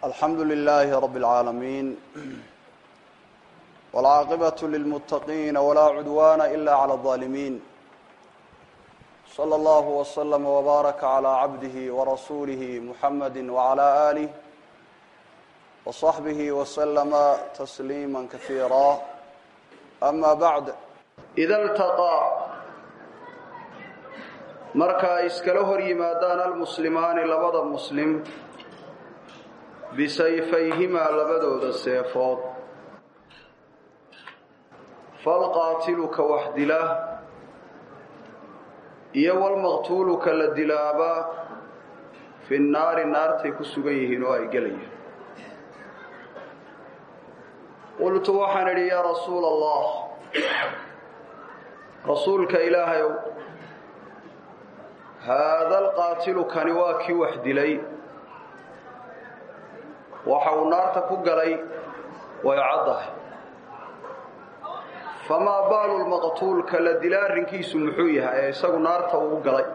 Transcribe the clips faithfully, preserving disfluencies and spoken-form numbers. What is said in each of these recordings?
الحمد لله رب العالمين والعاقبة للمتقين ولا عدوان إلا على الظالمين صلى الله وسلم وبارك على عبده ورسوله محمد وعلى آله وصحبه وسلم تسليما كثيرا أما بعد إذا التقى مركا إسكاله ريمادان المسلمان لبض مسلم بسيفيهما لبدود السيفات فالقاتل كوحد له يو المقتول كالدلابة في النار النار تكسبيه نوائي قليه قلت وحن لي يا رسول الله رسولك إلهي هذا القاتل كنواكي وحد لي وحاو نار تكقلي ويعضه فما بال المقتول كالدلار رنكيس محويها يساق نار تكقلي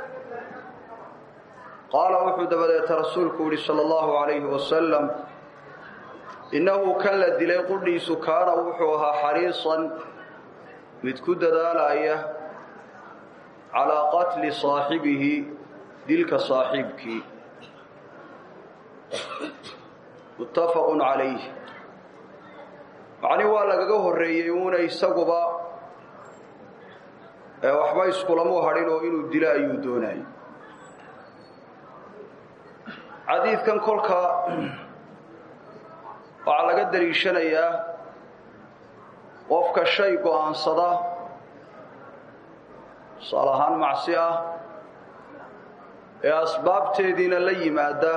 قال وحد بدأت رسولك صلى الله عليه وسلم إنه كان لدلي قليس كان وحوها حريصا متكد دالاية على قتل صاحبه دلك صاحبك متفق عليه يعني والله الريون يسقبا waxba isku lamo hadhin oo inuu dila ayuu doonay xadiidkan kolka waxa laga dariishanayaa qofka shay go'aansada salahan macsiya ee asbaabteedina la yimaada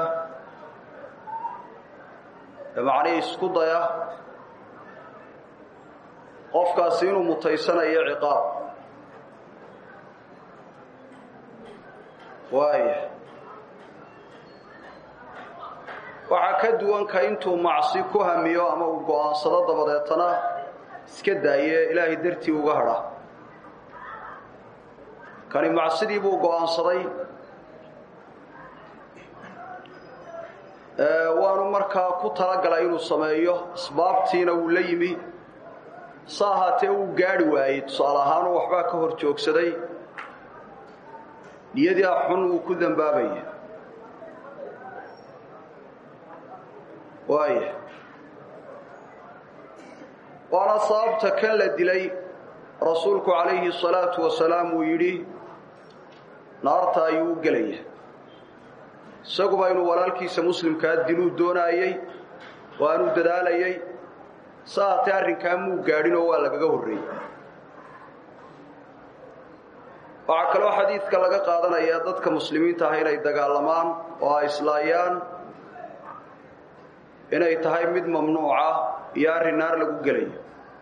macna isku daya qofkaas inuu mutaysanayo ciqaab waaye waxa ka duwan ka intuu macsi ku hamiyo ama uu go'aansado dabadeetana iska daaye ilaahay dartii uga hadha kani macsidii buu go'aansaday ee waanu markaa ku talagalay inuu sameeyo asbaabtiina uu la yimi saahatee uu gaari waayay tusaale ahaan waxba ka hor joogsaday niyadii xun uu ku dambaabay waaye waana sababta kan la dilay rasuulku calayhi salaatu wasalaam uu yidhi naarta ayuu gelaya isaguba inuu walaalkiisa muslimkaa diluu doonayay waanu dadaalayay saatay arrinkaa muu gaadhin oo waa lagaga horreeyey waxaa kaloo xadiidka laga qaadanayaa dadka muslimiinta ah inay dagaalamaan oo ay islaayaan inay tahay mid mamnuuca iyo arrin naar lagu gelayo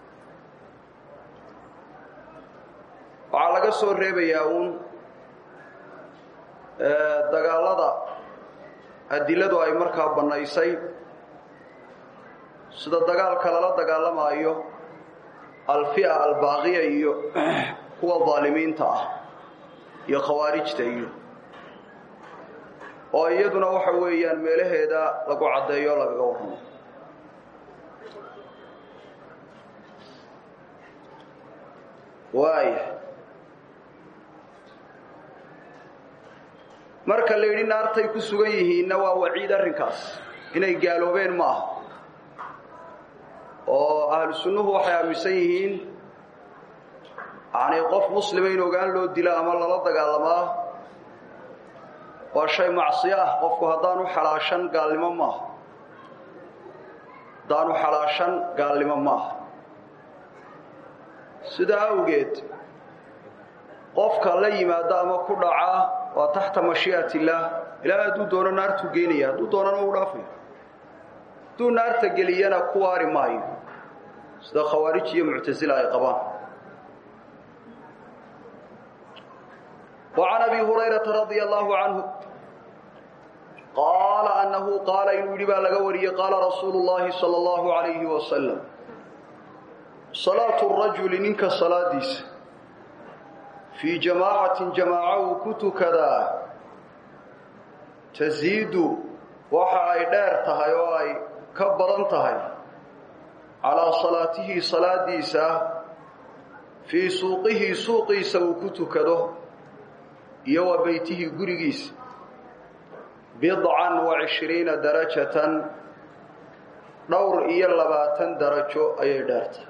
waxaa laga soo reebayaa uun dagaalada adiladu ay markaa bannaysay sida dagaalka lala dagaalamaayo alfi'a albaaqiya iyo kuwa daalimiinta ah iyo khawaarijta iyo oo iyaduna waxa weeyaan meelaheeda lagu cadeeyo lagaga warramo waay marka la yidhi naartay ku sugan yihiinna waa waciid arrinkaas inay gaaloobeen ma aha oo ahlu sunnuhu waxay aaminsan yihiin yani qof muslima in ogaan loo dila ama lala dagaalamaa waa shay macsiyo ah qofku haddaanu xalaashan gaalnimo maaha haddaanu xalaashan gaalnimo maaha sidaa awgeed qofka la yimaada ama ku dhaca waa taxta mashii'ati illaah ilaahay hadduu doono naartuu geynaya hadduu doonana uu dhaafaya hadduu naarta geliyana ku waari maayo sida khawaarij iyo muctasila ay qabaan وعن أبي هريرة رضي الله عنه قال أنه قال إن ولبا لغوري قال رسول الله صلى الله عليه وسلم صلاة الرجل ننك صلاة ديس في جماعة جماعة كتو كذا تزيد waxa ay dheer tahay oo ay ka badan tahay calaa salaatihi salaadiisa fii suuqihi suuqiisa uu ku tukado iyo wa beytihi gurigiisa bidcan wa cishriina darajatan dhowr iyo labaatan darajo ayay dheertahay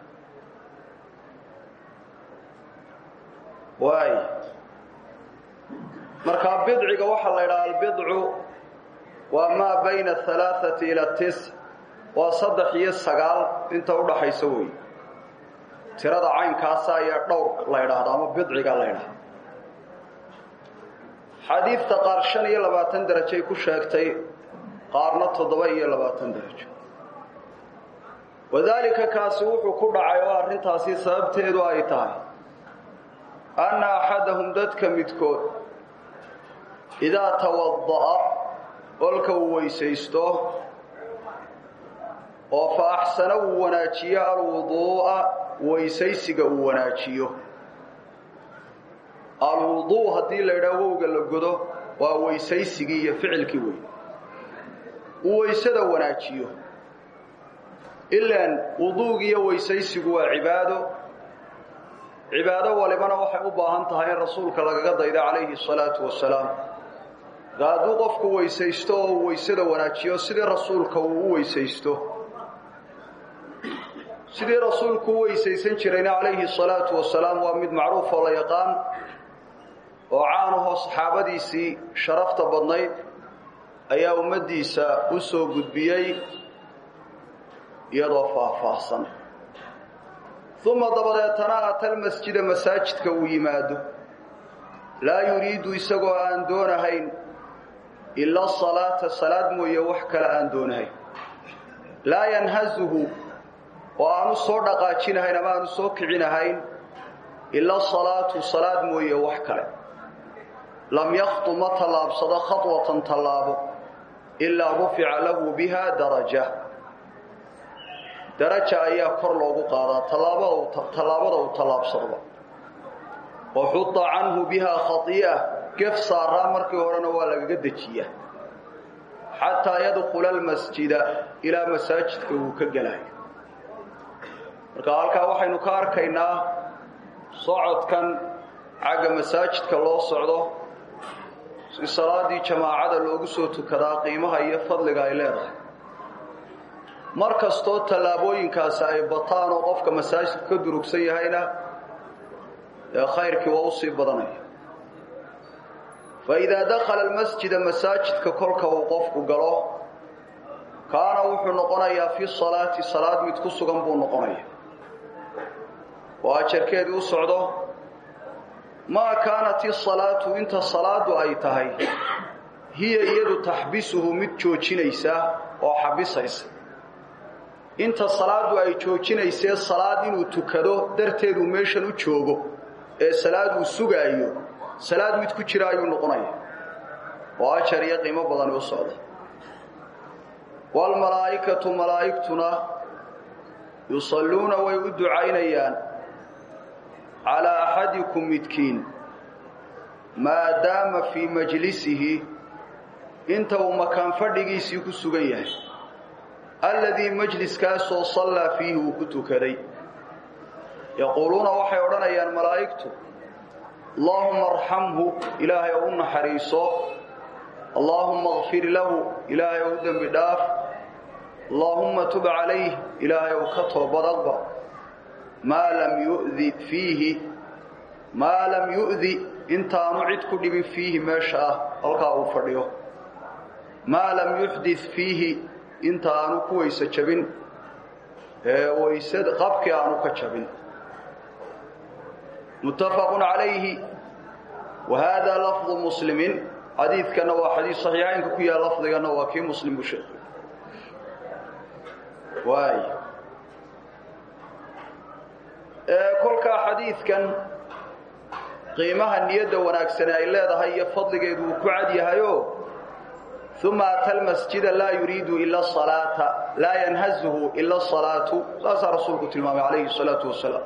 waay markaa bidciga waxaa la yidhaha albidcu waa maa bayna alaaثati ila tis waa saddex iyo sagaal inta udhaxaysa wey tirada caynkaasa ayaa dhowr la yidhaahda ama bidciga la yidhahda xadiidta qaar shan iyo labaatan darajay ku sheegtay qaarna toddoba iyo labaatan darajo wadaalika kaasi wuxuu ku dhacay oo arrintaasi sababteedu ay tahay anna axadahum dadka midkood idaa tawada'a olka uu weysaysto oo fa axsana uu wanaajiyo alwuduu'a weysaysiga uu wanaajiyo alwuduu haddii la yidhaha wowga la godo waa weysaysigii iyo ficilkii wey uu weysada wanaajiyo ilaan wuduugiiyo weysaysigu waa cibaado cibaado walibana waxay u baahan tahay in rasuulka lagaga dayda calayhi salaatu wasalaam hadduu qofku weysaysto oo uu weysada wanaajiyo sidii rasuulka uu u weysaysto sidii rasuulku u weysaysan jirayna calayhi salaatu wasalaam waa mid macruuf oo la yaqaan oo caanahoo saxaabadiisii sharafta badnayd ayaa ummaddiisa u soo gudbiyey iyadoo faahfaahsan uma dabadeetana ata almasjida masaajidka uu yimaado laa yuriidu isagoo aan doonahayn ilaa salaata salaad mooye wax kale aan doonahayn laa yanhazuhu oo aanu soo dhaqaajinahayn ama aanu soo kicinahayn ilaa salaatu salaad mooye wax kale lam yakhtu ma tallaabsado khatwatan tallaabo ilaa rufica lahu biha daraja daraja ayaa kor loogu qaadaa tallaabada uu tallaabsadaba wa xuda canhu biha khatii'a gef saaraa markii horena waa lagaga dejiyaa xataa yadkhula almasjida ilaa masaajidka uu ka gelayo marka halkaa waxaynu ka arkaynaa socodkan xagga masaajidka loo socdo si salaadii jamaacada loogu soo tukadaa qiimaha iyo fadliga ay leedahay mar kastoo tallaabooyinkaasi ay bataan oo qofka masaajidka ka durugsan yahayna ee khayrkii waa usii badanaya fa idaa dakhala almasjida masaajidka kolka uu qofku galo kaana wuxuu noqonayaa fi salaati salaad mid ku sugan buu noqonaya oo ajarkeedii u socdo maa kaanat isalaatu inta salaadu ay tahay hiya iyadu taxbisuhu mid joojinaysa oo xabisaysa inta salaadu ay joojinaysee salaad inuu tukado darteedu meeshan u joogo ee salaad uu sugaayo salaad mid ku jira ayuu noqonaya oo ajar iyo qiimo badan u socda waalmalaa'ikatu malaa'igtuna yusalluuna way u ducaynayaan calaa axadikum midkiin maadaama fii majlisihi inta uu makaan fadhigiisii ku sugan yahay alladii majliskaasoo sallaa fiihi uu ku tukaday yaquuluuna waxay odhanayaan malaa'igtu allaahumma arxamhu ilaahay ou u naxariiso allaahumma akfir lahu ilaahay ou u dembi dhaaf allaahumma tub calayh ilaahay ou ka toobad aqbal maa lam yu'di fiihi maa lam yu'di intaanu cid ku dhibin fiihi meesha ah halkaa uu fadhiyo maa lam yuxdid fiihi inta aanu ku weyse jabin ee weysada qabkii aanu ka jabin muttafaqun calayhi wa haadaa lafdu muslimin xadiidkana waa xadiis saxiixaynka ku yaal lafdigana waa kii muslim u sheegay waay ee kolkaa xadiidkan qiimaha niyadda wanaagsan ay leedahay iyo fadligeedu uu ku cad yahayo ثم أتى المسجد لا يريد إلا الصلاة لا ينهزه إلا الصلاة سأسى رسولك تلمامي عليه الصلاة والسلام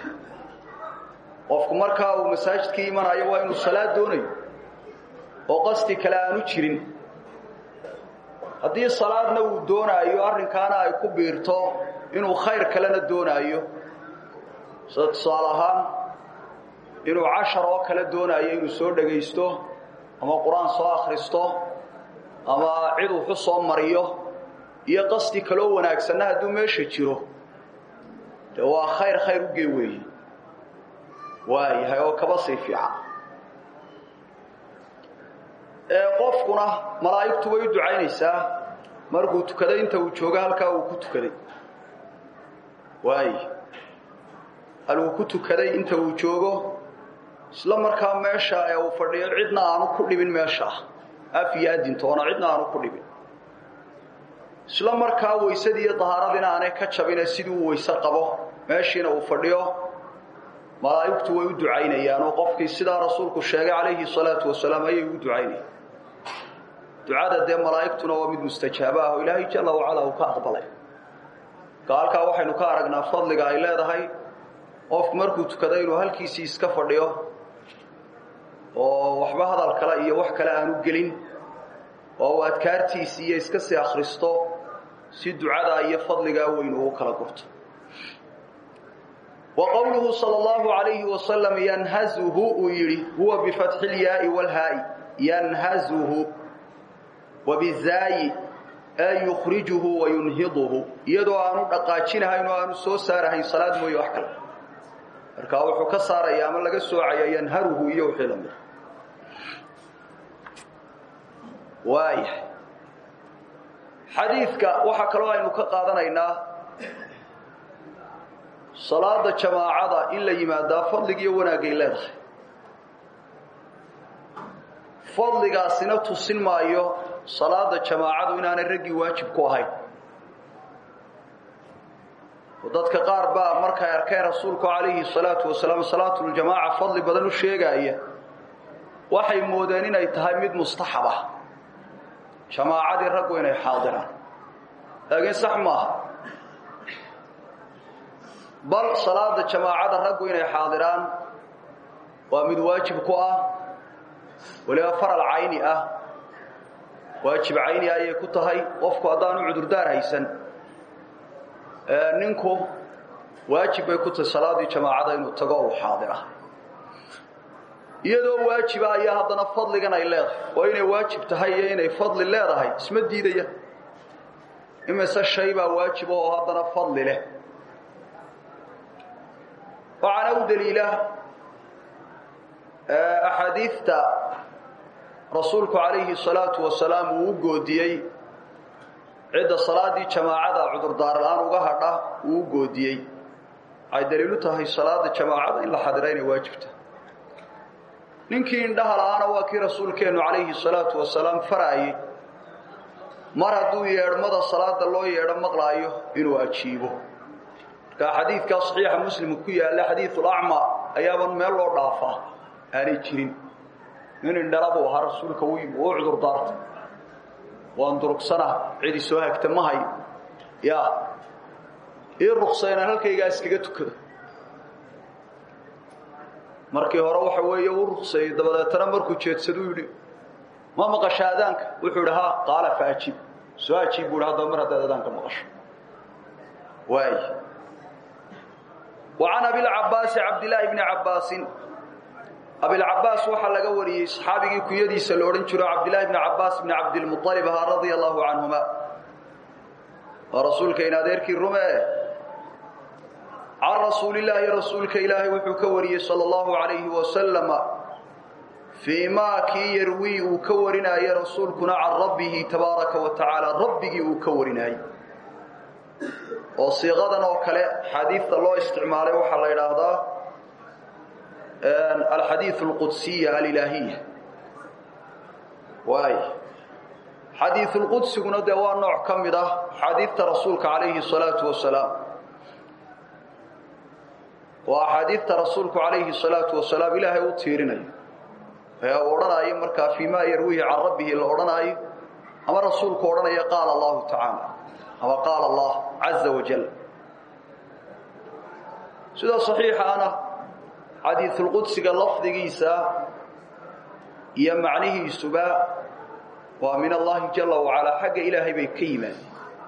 وفق مركا ومساجد كيمان أيوة إنه الصلاة دوني وقصد كلا نجرين haddii salaadna uu doonaayo arrinkaana ay ku biirto inuu khayr kalena doonaayo sida tusaale ahaan inuu cashar oo kale doonaayo inuu soo dhagaysto ama qur-aan soo akhristo ama cid uu soo mariyo iyo qasdi kale oo wanaagsan hadduu meesha jiro de waa khayr khayr u geeweey waayahay oo kaba sii fiican ee qofkuna malaa'igtu way ducaynaysaa markuu tukaday inta uu joogo halka uu ku tukaday waay haluu ku tukaday inta uu joogo isla markaa meesha ee uu fadhiyo cidna aanu ku dhibin meesha afiyaadin toona cidna aanu ku dhibin isla markaa weysadii iyo tahaaradina aanay ka jabin sidii uu weysa qabo meeshiina uu fadhiyo malaa'igtu way u ducaynayaan oo qofkii sida rasuulku sheegay calayhi salaatu wasalaam ayay u ducaynayaan ducada de malaa'igtuna waa mid mustajaaba ah oo ilaahay jalla wa ala uu ka aqbalay gaalka waxaynu ka aragnaa fadliga ay leedahay qof markuu tukado inuu halkiisii iska fadhiyo oo waxba hadal kale iyo wax kale aanu gelin oo adkaartiisii iyo iska sii akhristo si ducada iyo fadliga weyn uu kala gurto وقوله صلى الله عليه وسلم ينهزه ويري هو بفتح الياء والهاء ينهزه وبالزاي أي يخرجه وينهضه يدو أنو دقاجينها إنو أنو سو سارهين صلاة موي وحكال marka wuxuu ka saaraya ama laga soocaya yanharuhu iyo xilam waay xadiiska waxa kale oo aynu ka qaadanaynaa salaada jamaacada in la yimaado fadliga iyo wanaag ay leedahay fadligaasina tusin maayo salaada jamaacadu inaanay ragi waajib ku ahayn ودadka qaar baa markay arkay rasuulku calayhi salaatu wasalaam salaatul jamaa fadli badan u sheegaya waxay moodeen inay tahay mid mustaxaba jamaacadi rag inay xaadiraan laakiin sax maaha bal salaada jamaacada rag inay xaadiraan waa mid waajib ku ah waliba faral ayni ah waajib ayni ay ku tahay qofku hadaan cudur daar haysan ninku waajib ay ku tahay salaadii jamaacada inuu tago oo xaadira iyadoo waajib ah ayaa hadana fadligan ay leedahay oo inay waajib tahay iyo inay fadli leedahay isma diidaya imisa shay baa waajib oo hadana fadli leh وعن دليله احاديث رسولك عليه الصلاه والسلام وغوديي عيد صلاه جماعه عذر دار الان uga hadha uu goodiyay ay daliilu tahay salaada jamaacada in la xadireyn waajibta ninkii indhaha laana waa kii rasuulkeenu calayhi salaatu wasalaam faraayay mar hadduu yeedhmada salaada loo yeedho maqlaayo inuu ajiibo ka xadiidka saxiixa muslim ku yaala xadiithul a'ma ayaaban meel loo dhaafaa aanay jirin in indhalaba waa rasuulka uu uu cudur daartay waan durugsana cidi soo hagta mahay ya ee ruqsayna halkayga iskaga tukado markii hore waxa weeye uu ruqsay dabadeetana markuu jeedsado yiri ma maqashaadaanka wuxuu dhahaa qaala faajib soo ajiib uu dhahaa mar hadaadaanka maqasho waay وعن ابي العباس عبد الله بن عباس ابي العباس waxa laga wariyay saxaabigi kuyadiisa loo oran jiro عبد الله بن عباس بن عبد المطلب رضي الله عنهما ورسولك ان adeerkii rume عن رسول الله رسولك إلهي وحكوري صلى الله عليه وسلم فيما كي يروي وكورنا يا رسولكنا عن ربه تبارك وتعالى ربه وكورنا وصيغدنا وكله حديث الله استعماله وحلا يراهدا الحديث القدسي الإلهي واي حديث القدس كنا دوا نوع كمده حديث رسولك عليه الصلاة والسلام وحديث رسولك عليه الصلاة والسلام إلهي وطيرنا يا ورناي مركا فيما يرويه عن ربه الورناي أما رسولك ورناي قال الله تعالى أما قال الله عز وجل سيدا صحيح أنا حديث القدس لفظ جيسا يمعنيه سباء waa min allahi jalla wa ala xagga ilaahay bay ka yimaadeen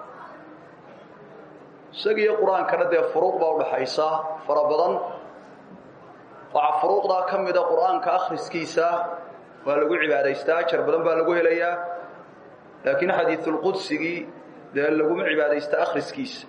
isagiyo qur-aankana dee furuuq baa u dhaxaysa fara badan waxaa furuuqdaa ka mida qur-aanka akhriskiisa waa lagu cibaadaystaa ajar badan baa lagu helayaa laakiin xadiisulqudsigii dee laguma cibaadaysta akhriskiisa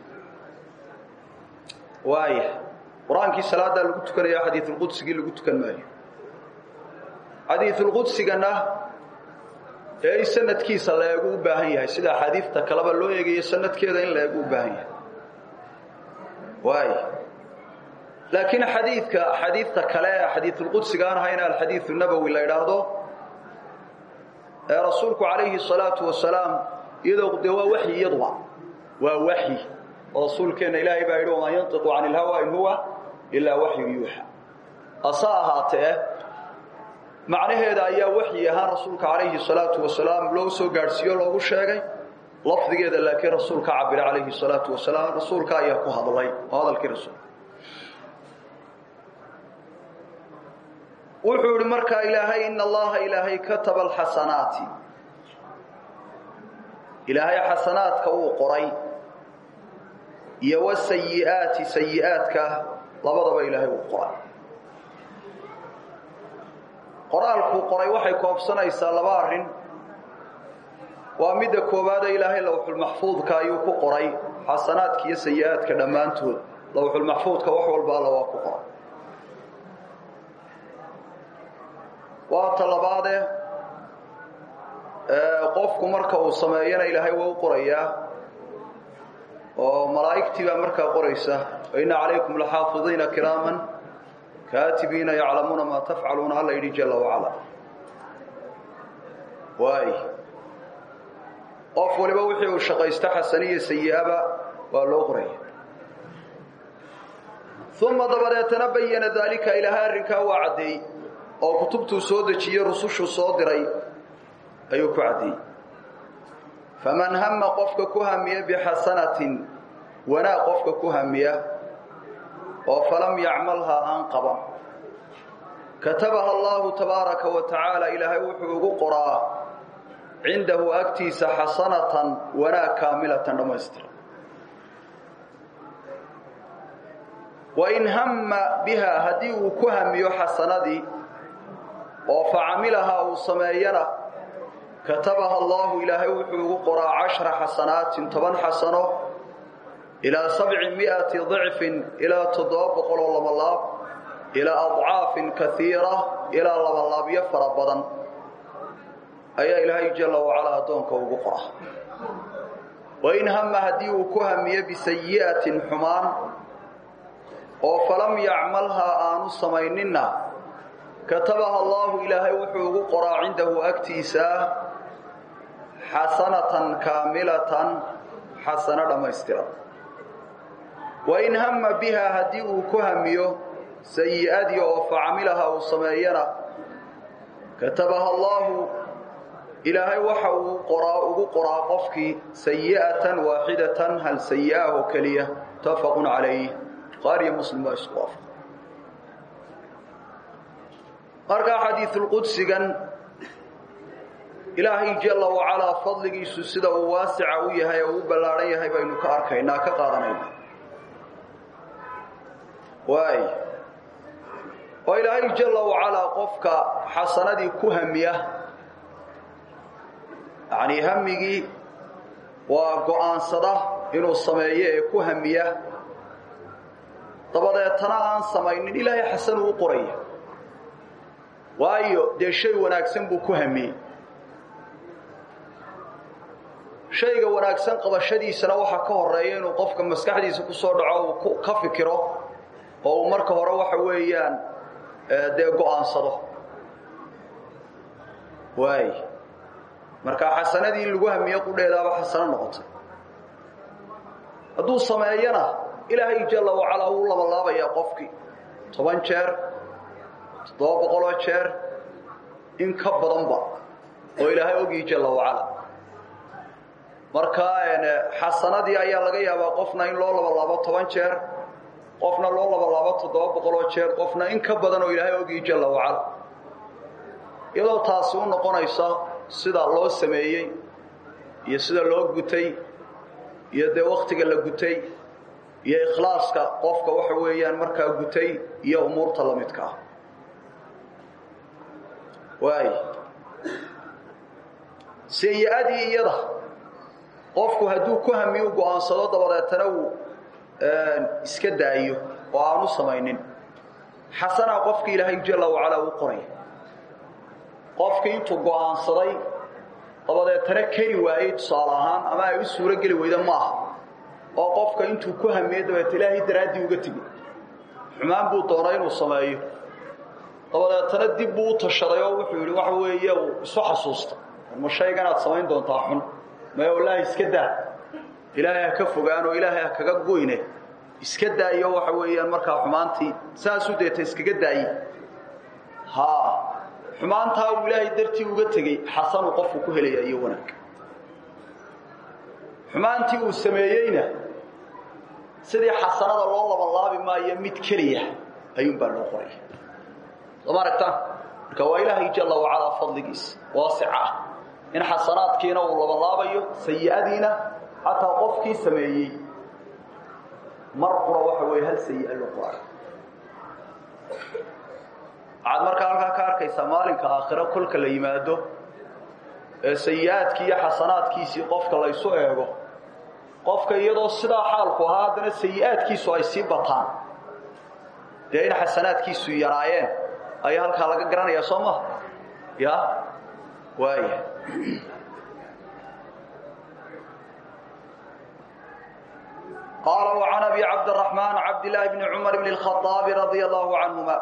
waaya qur-aankii salaadaa lagu tukanaya xadiisulqudsigii lagu tukan maayo xadiisulqudsigana ee sanadkiisa la eegu u baahan yahay sida axaadiista kaleba loo eegayo sanadkeeda in la eegu u baahan yahay waay laakiin xadiidka xadiidta kale xadiisulqudsiga aan ahayn alxadiiث الnabowi la yidhaahdo ee rasuulku calayhi الsalaaةu wasalaam iyadoo de waa waxyi iyaduba waa waxyi oo rasuulkeena ilaahay baa yidhi wamaa yantiqu can اlhawa in huwa ilaa waxyu yuuxa asa ahaatee macnaheeda ayaa waxyi ahaan rasuulka calayhi الsalaaةu wasalaam loo soo gaadhsiiyo loogu sheegay lafdigeeda laakiin rasuulka cabira calayhi الsalaaةu wasalaam rasuulka ayaa ku hadlay oo hadalkii rasuulka wuxuu yidhi markaa ilaahay ina allaha ilaahay kataba alxasanaati ilaahay xasanaadka uu qoray iyo wasayi'aati sayi'aadka labadaba ilaahay uu qoray qoraalkuu qoray waxay koobsanaysaa laba arrin waa midda koowaada ilaahay lawxulmaxfuudka ayuu ku qoray xasanaadka iyo sayi'aadka dhammaantood lawxulmaxfuudka wax walba alla waa ku qoray waa talabaade qofku marka uu sameeyana ilaahay waa u qorayaa oo malaa'igtii baa markaa qoraysa inna calaykum laxaafidiina kiraaman kaatibiina yaclamuuna maa tafcaluuna alla yidhi jalla wacala waay qof waliba wixii uu shaqaysta xasaniya sayi'aba waa loo qoraya uma dabadeetana bayana daalika ilaahay arrinkaa waa caddeey oo kutubtuu soo dejiyey rusushuu soo diray ayuu ku caddeeyey faman hama qofka ku hamiya bixasanatin wanaag qofka ku hamiya oo falam yacmalhaa aan qaban katabaha allahu tabaaraka wa tacaala ilaahay wuxuu ugu qoraa cindahu agtiisa xasanatan wanaag kaamilatan dhammaystiran wain hama biha haddii uu ku hamiyo xasanadii oo facamilahaa uu sameeyana katabaha allahu ilaahay wuxuu ugu qoraa cashra xasanaatin toban xasano ilaa sabci mi'ati dicfin ilaa toddoba boqol oo labalaab ilaa adcaafin kaiira ilaa labalaabyo fara badan ayaa ilaahay jalla wacalaa addoonka ugu qora wain hama haddii uu ku hamiyo bisayi'atin xumaan oo falam yacmalhaa aanu samayninna katabaha allahu ilaahay wuxuu ugu qoraa cindahu agtiisa xasanatan kaamilatan xasano dhammaystiran wain hama biha haddii uu ku hamiyo sayi'adii oo facamilaha uu sameeyana katabaha allahu ilaahay waxa uu qoraa ugu qoraa qofkii sayi'atan waaxidatan hal sayi'ah oo keliya mutafaqun calayh bukhaariyo muslim baa isku waafaq markaa xadiisulqudsigan ilaahay jalla wacalaa fadligiisu sida uu waasica u yahay oo u ballaadhan yahay baynu ka arkaynaa ka qaadanayna waay oo ilaahay jalla wacalaa qofka xasanadii ku hamiya yacnii hamigii waa go'aansada inuu sameeyo ee ku hamiya dabadeetana aan samaynin ilaahay xasan uu u qoraya waayo dee shay wanaagsan buu ku hamiyey shayga wanaagsan qabashadiisana waxaa ka horeeya inuu qofka maskaxdiisa ku soo dhaco uu ka fikiro oo uu marka hore waxa weeyaan dee go'aansado waay markaa xasanadii in lagu hamiyo qudheedaaba xasano noqotay hadduu sameeyana ilaahay jalla wacalaa wuu labalaabayaa qofkii toban jeer toddoba boqoloo jeer in ka badanba oo ilaahay ogii jalla wacalaa markaa xasanadii ayaa laga yaabaa qofna in loo labalaabo toban jeer qofna loo labalaabo toddoba boqoloo jeer qofna in ka badan oo ilaahay ogii jalla wacalaa iyadoo taasi u noqonaysa sida loo sameeyay iyo sida loo gutay iyo de waqtiga la gutay iyo ikhlaaska qofka waxa weeyaan markaa gutay iyo umuurta la midka ah waay sayyadi iyada qofku haduu ku hamiyo go'aansado dabadeetana uu iska daayo oo aanu sameeynin xasana qofka ilaahay jalla wa ala uu qoray qofka intuu go'aansaday dabadeetana kari waayay tusaalahaan ama ay u suura gali weyda maaha oo qofka intuu ku hamiyo dabadeetana ilaahay daraadii uga tigi xumaan buu doonay inuu sameeyo dabadeetana dib buu u tashaday oo wuxuu yiri waxa weeye uu isu xasuusto ma shaygan aad sameyn doontaa xun ma wallaahi iska daa ilaahay ka fogaano ilaahay kaga gooyne iska daayo waxa weeyaan markaa xumaantii saas u deetay iskaga daayay ha xumaanta uu ilaahay dartii uga tagay xasan qofku ku helay iyo wanaag xumaantii uu sameeyayna sidii xasanada loo laba laabi maayo mid kaliya ayuu baa loo qoray tabaaraka marka waa ilaahay jalla wa ala fadligiis waasi'a in xasanaadkiina uu laba laabayo sayi'adiina hatta qofkii sameeyay marqura waxa way hal sayi'a loo qoray aad marka halka ka arkaysa maalinka aakhira kulka la yimaado ee sayi'aadkii iyo xasanaadkiisi qofka la isoo eego qofka iyadoo sida xaalku haadana sayi'aadkiisu ay si bataan deyn xasanaadkiisu yaraayeen ay halka laga garanaya Soomaa ya waay قال وعن ابي عبد الرحمن عبد الله بن عمر بن الخطاب رضي الله عنهما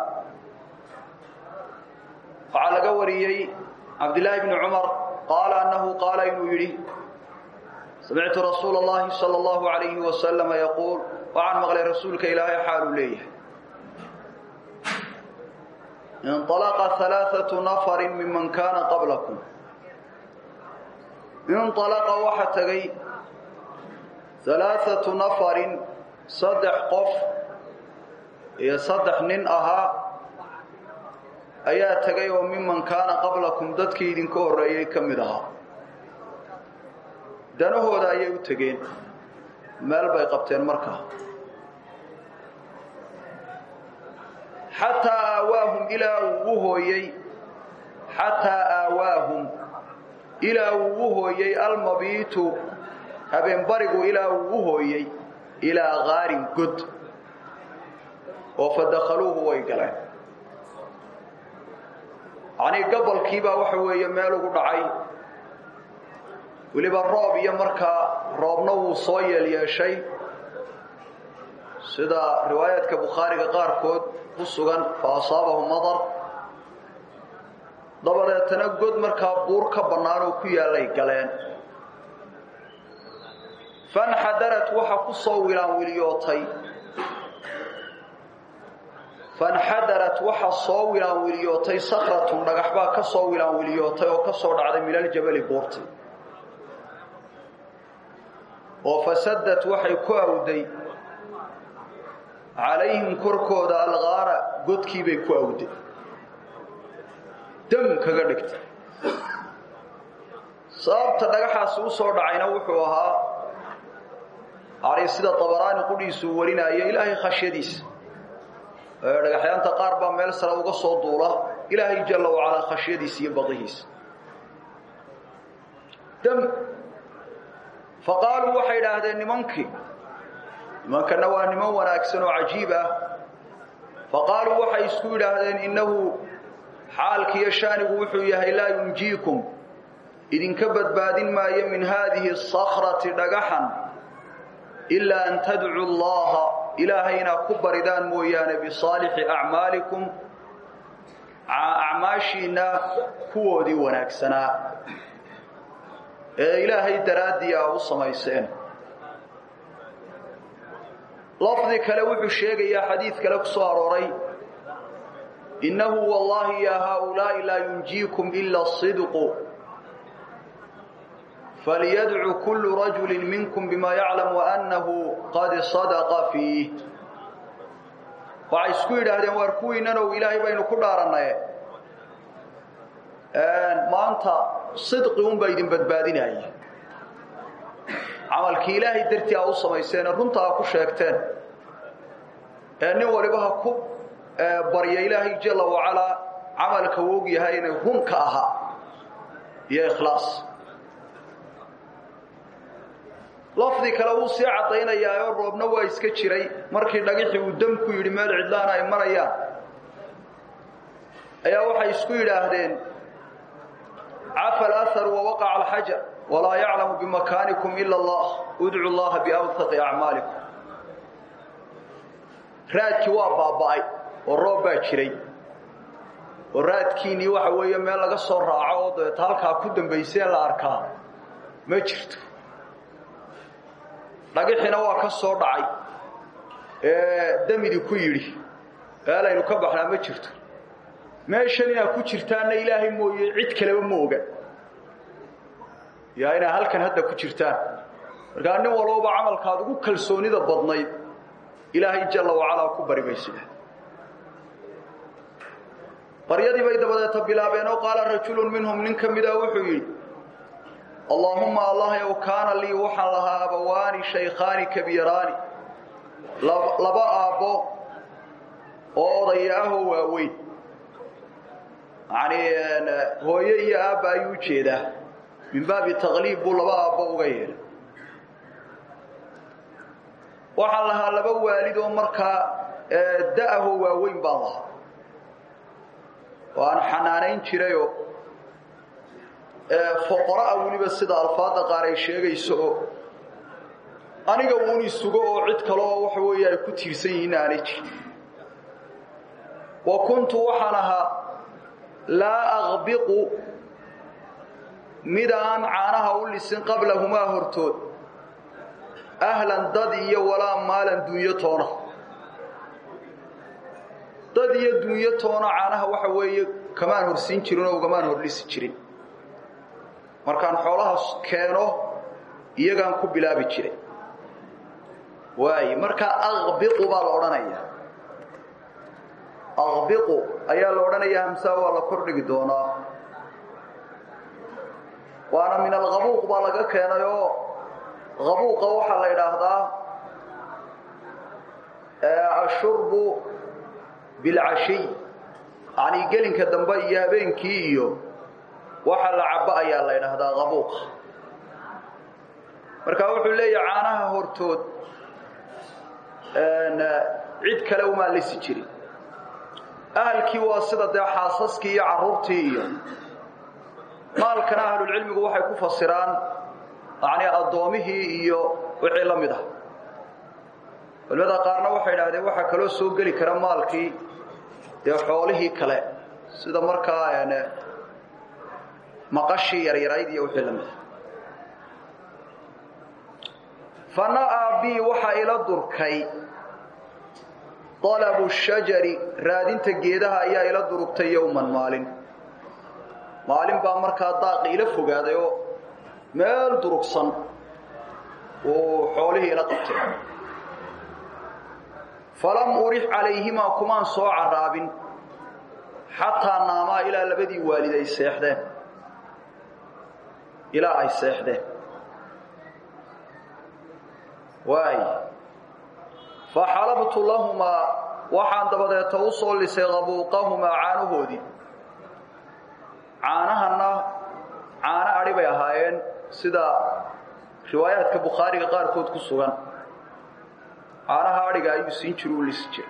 فعلى قوريي عبد الله بن عمر قال انه قال انه يري سمعت رسول الله صلى الله عليه وسلم يقول وعن مغلى رسولك الهي حال ليه انطلق ثلاثة نفر ممن كان قبلكم انطلق وحتغي ثلاثة نفر صدح قف يصدح نن أها أيا تغي وممن كان قبلكم ددكي idinka horeeyay kamida danahooda ayay u tageen meel bay qabteen markaa حتى آواهم إلى وهويي حتى آواهم إلى وهويي المبيت هبين برقوا إلى وهويي إلى غار قد وفدخلوه ويقلين يعني قبل كيبا وحويي مالو قدعي ولبا الراب يمركا رابنو صويا ليا شيء سيدا رواية كبخاري قاركود kusugan faasabahu madar dabadeetana god markaa buur ka banaan oo ku yaalay galeen fan hadarat waxa ku soo wilaan wiliyootay fan hadarat waxa soo wilaan wiliyootay sakratun dhagax baa ka soo wilaan wiliyootay oo ka soo dhacday milal jabal buurti oo fasadat waxay ku awday عليهم كركود الغارة قد كي بيكو أودي دم كغدكت صابت دغخا سو سو دعينا وحوها عري سيده طبراني قديسو ورينا يا الهي خشيديس دغخيانتا قار با مeel sare uga soo duula ilaahay jalla wa ala khashiyadiis iyo badihiis dam faqalu waxay yiraahdeen nimankii ما كان وان من wanaagsan oo cajiib ah faqalu waxay isku yiraahdeen innahu xaalkiya shaanigu wuxuu yahay la yunjiikum idinka badbaadin maayo min hadhihi as-sakhrati dhagaxan illa an tad'u Allah ilahayna kubaridaan mooyaane bi saalih a'maalikum a'maashina kuwoodi wanaagsana ee ilaahay daraadiya u samayseen لفظي كلا وحو شيغيا حديث كلا كسو اروري انه والله يا هؤلاء لا ينجيكم الا الصدق فليدعو كل رجل منكم بما يعلم وانه قد صدق فيه فايسكو يدهدن warku inano ilaahay baynu ku dhaaranay een maanta sidqi un baydin badbaadinayay camalkii ilaahay dartii aa u samayseen runta aa ku sheegteen ee nin waliba ha ku barya ilaahay jalla wa ala camalka uu og yahay inay runka ahaa iyo ikhlaas lafdi kale uu si cadaynayaa oo roobna waa iska jiray markii dhagixii uu dam ku yiri meel cidlaan ay marayaan ayaa waxay isku yiraahdeen afa al-athar wa waqa al-hajar wala ya'lamu bimakanikum illa Allah ud'u Allah bi'awthaqi a'malikum raadki waa baabay oo roob baa jiray oo raadkiini waxa weeye meel laga soo raaco oo halka ku dambeysay la arkaa ma jirto dhagixina waa ka soo dhacay ee damidi ku yiri qaalaynu ka baxnaa ma jirto meeshana ku jirtaana ilaahay mooyee cid kale ma oga yaa ina halkan hadda ku jirtaan marka nin walba amalkaad ugu kalsoonida badnayd ilaahay jalla wa ala ku barimaysid bariyadii bay dabada bilaabeen oo qaala rajulun minhum nin kamida wuxuu yiri اللهم الله يو كان لي وحن لها أبواني شيخان كبيراني لبا أبو أوضياه ووي يعني هو يي أبا يوجده من باب التغليب لبا أبو غير وحن لها لبا والد ومركا دأه ووين بالله وأنا حنانين شريو فقراء waliba sida alfaada qaar ay sheegayso aniga uuni sugo oo cid kale oo wax weey ay ku tiirsan yihiin aanay jirin wa kuntu waxanaha la aghbiqu midaan caanaha u lisin qablahuma hortood ahlan dad iyo walaa maalan dunya toona dad iyo dunya toona caanaha waxa weeye kamaan horsiin jirin oo kamaan horlisi jirin markaan xoolahaas keeno iyagaan ku bilaabi jiray waay marka aghbiqu baa la oranaya aghbiqu ayaa la oranaya hamsa waa la kordhigi doonaa waana min al-ghabuq baa laga keenayo ghabuqa waxa la yiraahdaa ashurbu bil ashi ani gelinka dambe iyo habeenkii iyo waxa la cabba ayaa la yiraahdaa ghabuq marka wuxuu leeyahay caanaha hortood een cid kale uma lisi jirin ahalkii waa sida de xaasaskii iyo carruurtii iyo maalkana ahlul cilmigu waxay ku fasiraan yaani adoomihii iyo wixii la mid ah walada qaarna waxay yiraahdeen waxa kale soo gali kara maalkii ee xoolihii kale sida markaa yaani maqashi yar yarayd iyo wixii lamid fana abi waxa ila durkay talabu shajari raadinta geedaha ayaa ila durugtay yawman maalin maalin baa markaa daaqi ila fogaaday oo meel durugsan oo xoolihii ila qabtay falam urih alayhima kumaan soo caraabin hatta naama ila labadii waaliday seexdeen إلى أي سيحده واي فحلبت لهما وحان دبدا توصل لسغبوقهما عانهودي عانهنا عانه اري bay ahaayeen sida riwaayadka Bukhariga qaar kood ku sugan caanaha ariga ayuu siin jiray u lisjay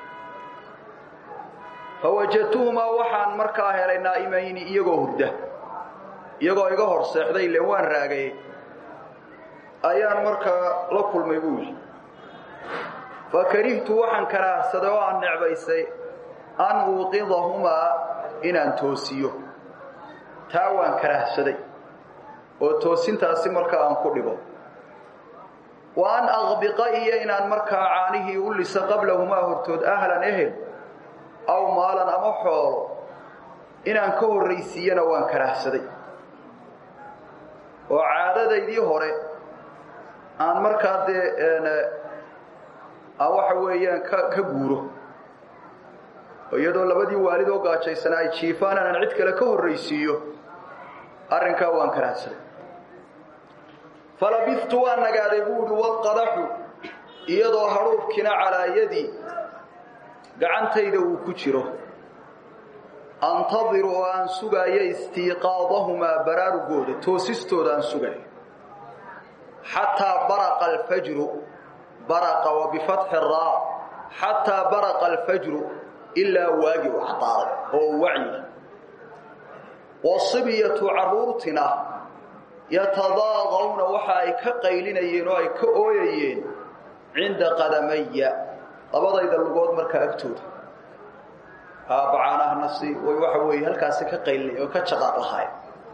fawajatuhuma waxaan markaa helay naa'imayni iyagoo hurda iyagoo iga hor seexday ilaa waan raagay ayaan markaa la kulmay buul fakarihtu waxaan karaahsaday oo aan necbaysay an uqidahuma inaan toosiyo taa waan karaahsaday oo toosintaasi markaa aan ku dhigo waan aghbiqa iyo inaan markaa caanihii u lisa qablahuma hortood ahlan ehel aw maalan ama xoolo inaan ka horreysiiyana waan karaahsaday oo caadadaydii hore aan markaa dee aan waxa weeyaan ka ka guuro iyadoo labadii waalid oo gaajaysan ay jiifaan aan cid kale ka horreysiiyo arrinka waan karaahsan falabithtu wa nagaaday buudi wal qadaxu iyadoo haruubkina calaa yadi gacantayda uu ku jiro antadiru oo aan sugayo istiiqaadahumaa baraarugooda toosistooda aan sugayo xataa baraqa alfajru baraqa wa bifatxi raa xataa baraqa alfajru ilaa waagi u cadaaday oo wacyi wasibiyatu caruurtina yatadaaqawna waxa ay ka qaylinayeen oo ay ka ooyayeen cinda qadamaya labadayda lugood markaa agtooda aabacaanaha nasi way waxa weeye halkaasi ka qaylinay oo ka jaqaaq lahaay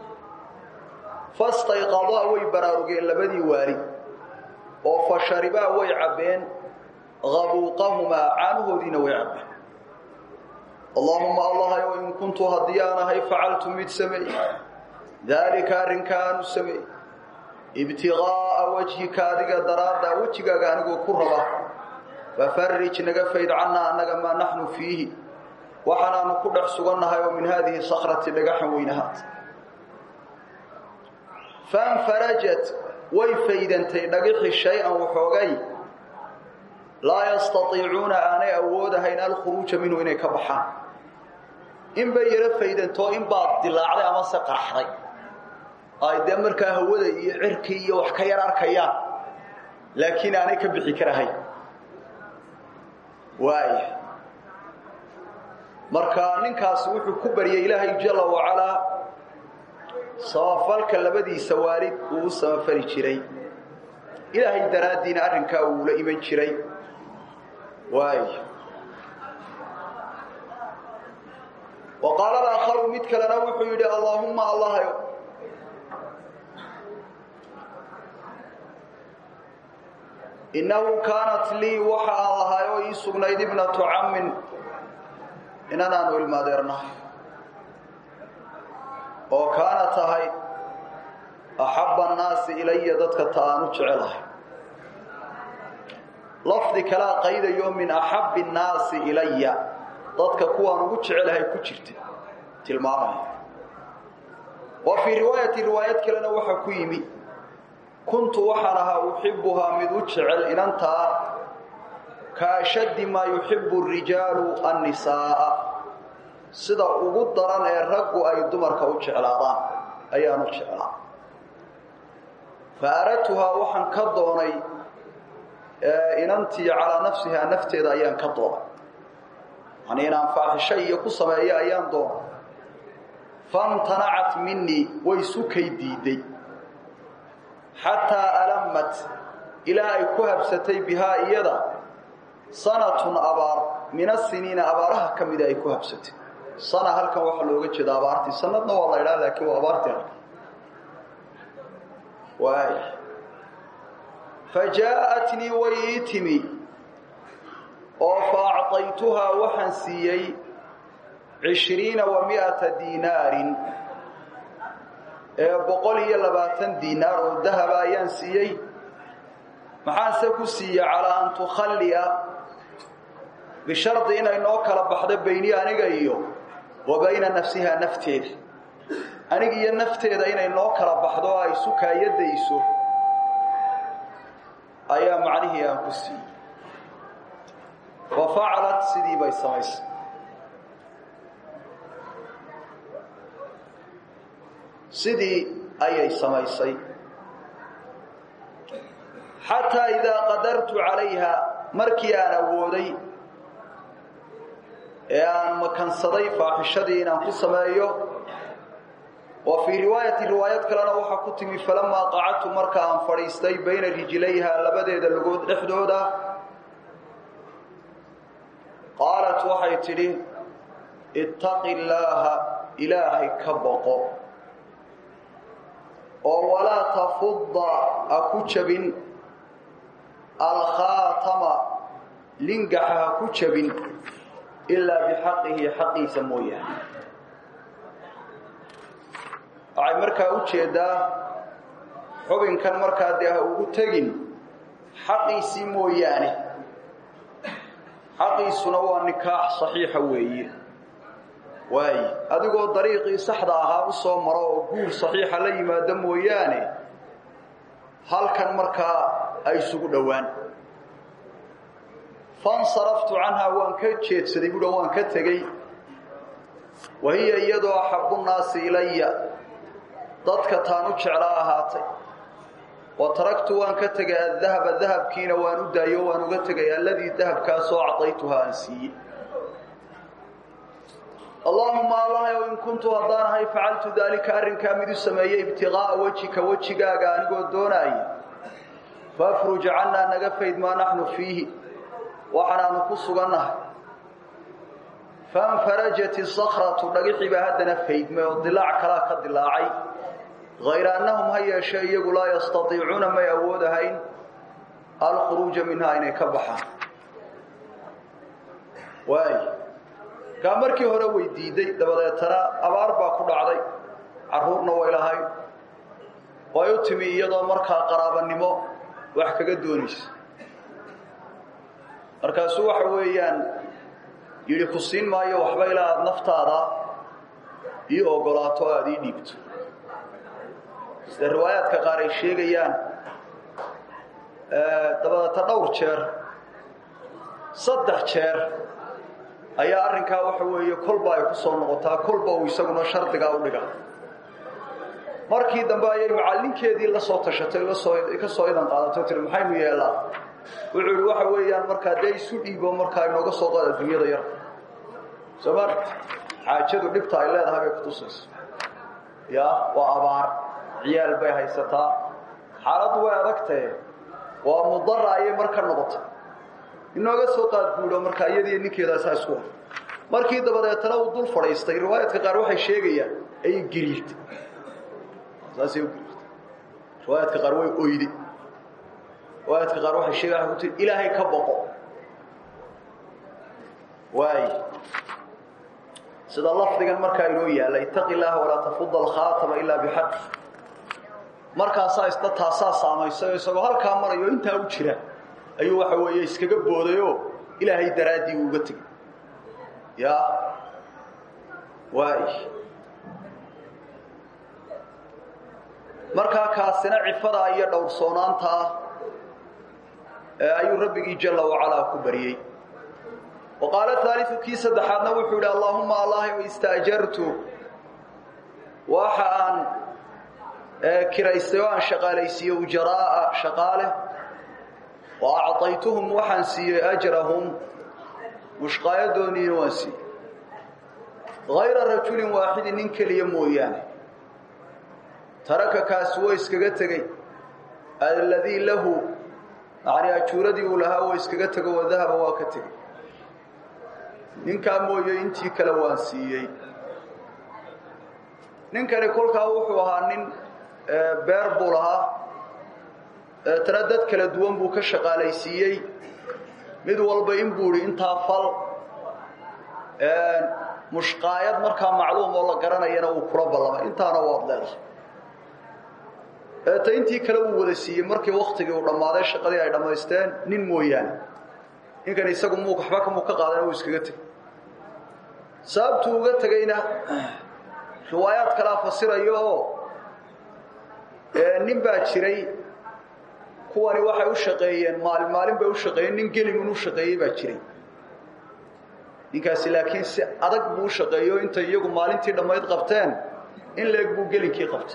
fastayqadaa way baraarugeen labadii waali oo fasharibaa way cabbeen qabuuqahumaa caanuhoodiina way cabbeen allahuma allahayow in kuntu haddii aan ahay facaltu mid sameey daalika arrinkaanu sameey ibtiqaa'a wajhika adiga daraaddaa wejigaaga anigoo ku raba fafarrij naga fayd cannaa annaga maa naxnu fiihi waxaanaanu ku dhex sugannahay oo min haadihi sakrati dhagaxan weynahaad faanfarajat way faydantay dhagixi shay-an waxoogay laa yastatiicuuna aanay awoodahayn alkhuruuja minhu inay ka baxaan in bay yaro faydantoo in baad dilaacday ama se qarxday ay dee markaa hawada iyo cirkii iyo wax ka yar arkayaan laakiin aanay ka bixi karahayn waaya marka ninkaasi wuxuu ku baryay ilaahay jalla wacalaa samafalka labadiisa waalid uu u samafali jiray ilaahay daraaddiina arrinkaa uu la iman jiray waay وقال الآخر متك لنا وحيد اللهم الله يو إنه كانت لي وحى الله يو يسقنيد ابنة عم إننا نقول ما درنا وكانت هاي أحب الناس إلي ضدك تانو جعلها لفظ كلا قيد يوم من أحب الناس إلي ضدك كوان وجعلها كجرت تلمامه وفي رواية روايات كلنا وحكيمي كنت وحنها أحبها من وجعل إن أنت كأشد ما يحب الرجال النساء sida ugu daran ee raggu ay dumarka u jeclaadaan ayaan u jeclaa faaratuha waxan ka doonay inantii ala nafsiha nafteeda ayaan ka doonay ani inaan faaxisho iyo ku sameeyo ayaan doonay fantana'at minni way sukay diiday hatta alamat ila ay ku habsatay biha iyada sanatun abar min as-sinina abaraha kamida ay ku habsatay sana halkan waxa looga jeedaa abaartii sanadna waa la ilaa laakiin waa abaartii waay fajaatni wayitimi oo faa'taytuha waxan siiyay عشرين ومئة دينار ee boqol iyo labaatan diinaar oo dahab ayaan siiyay maxaan se ku siiyay ala an tukhalliya بشرط inay noo kala baxdo bayni aniga iyo وبين نفسها نفتيده aniga iyo nafteeda inay noo kala baxdo ay sukaayadayso ayaa macnaheedu aan ku sii وفعلت sidii bay samaysay sidii ayay samaysay حتى إذا قدرت عليها markii aan awooday aan makansaday faaxishadii aan ku sameeyo wa fi riwaayati riwaayad kalena waxa ku timi falama qacatu marka aan fariistay bayna rijlayha labadeeda lugood dhexdooda qaalat waxay tiri ittaqillaha ilaahi kabaqo oo wala tafudda akujabin al-khatama lingaha kujabin إلا بحقه حقي سمويه أي مركا وجهدا حبن كان مركا ديها ugu tagin حقي سمويانه حقي سنوا نكاح صحيح weeye waay adigoo dariiqii saxda ahaa u soo maro oo guur saxiixa la yimaado mooyaane halkan markaa ay isugu dhowaan fansaraftu canha waan ka jeedsaday buudha waan ka tegey wahiya iyadoo axabu nnaasi ilaya dadka taan u jeclaa ahaatay wa taraktu waan ka tegay adahaba dahabkiina waan u daayo waan uga tegay alladii dahabkaasoo acdaytuhaa aan siiyey اللهم الله وإن كنت هدانها فعلت ذلك أرنكا مدو سمية ابتغاء وجهك وجهك أغانقو دوناي فافرج عنا نغفيد ما نحن فيه وحنا نقص غنه فانفرجت الصخرة نغحي بهدنا فيد ما يضلع كلا كدلاعي غير أنهم هيا شيء لا يستطيعون ما يودهين الخروج منها إن كبحا واي ka markii hore way diiday dabadeetana abaar baa ku dhacday caruurna way lahay way u timi iyadoo markaa qaraabanimo wax kaga doonaysa markaas waxa weeyaan yiri ku siin maayo waxba ilaa naftaada iyo ogolaato aad ii dhiibto sida riwaayadka qaar ay sheegayaan ee dabadeetana dhowr jeer saddex jeer ayaa arrinka waxa weeye kolba ay ku soo noqotaa kolba uu isaguna shardiga u dhiga markii dambe ayay macallinkeedii la soo tashatay la soo ka soo idan qaadato tir maxay mu yeelaa wuxuu waxa weeyaan marka day isu dhiibo marka ay nooga soo qaado dunyada yar sabab xaajadu dhibta ay leedahay bay ku tusayso ya waa abaar ciyaal bay haysataa xaaladu way adagtay waa mudarra ay marka noqoto inooga soo qaad guulo marka iyadii ninkeeda asaas ku markii dabadeetana uu dul fadhiistay riwaayadka qaar waxay sheegayaan ay giriirtay saasay riwaayadka qaar way ooyday riwaayadka qaar waxay sheegayaan ilaahay ka boqo waay sida lafdigan marka inoo yaalay taqillah wala tafudal khatama illa bihaq marka saasta taasaa saameysay isagoo halka marayo inta u jira ayuu waxa weeye iskaga boodayo ilaahay daraadii uga tagay ya waay marka kaasina cifada iyo dhowrsoonaanta ayuu rabbigi jalla wa ala ku bariyay وقال الثالث كيس دحادنا وحول اللهم الله استاجرت وحان كريستوان شغاليسي وجراء شغاله وأعطيتهم وحنسي أجرهم مش قايدوني واسي غير رجل واحد إنك اليمويان ترك كاسوه اسكغتغي الذي له يعني أجوردي ولها واسكغتغ وذهب واكتغ ninka mooyo intii kala waansiiyay ninkani kolka wuxuu ahaa nin beer buu lahaa taradad kala duwan buu ka shaqaalaysiiyay mid walba in buuri inta fal ee mushqaayad marka macluum oo la garanayna uu kula ballamay intaana waad leedahay ee ta intii kala uu wada siiyay markii waqtigii uu dhamaaday shaqadii ay dhameysteen nin mooyaan ninkan isagu muu waxba ka muu ka qaadan oo iskaga tagay sababtu uga tagayna riwaayad kala fasirayo ee nin baa jiray kuwani waxay u shaqeeyeen maalin maalin bay u shaqeeyeen nin gelin uu shaqeeyay baa jiray ninkaas laakiin si adag buu shaqeeyo inta iyagu maalintii dhamayd qabteen in leeg buu gelinkii qabtay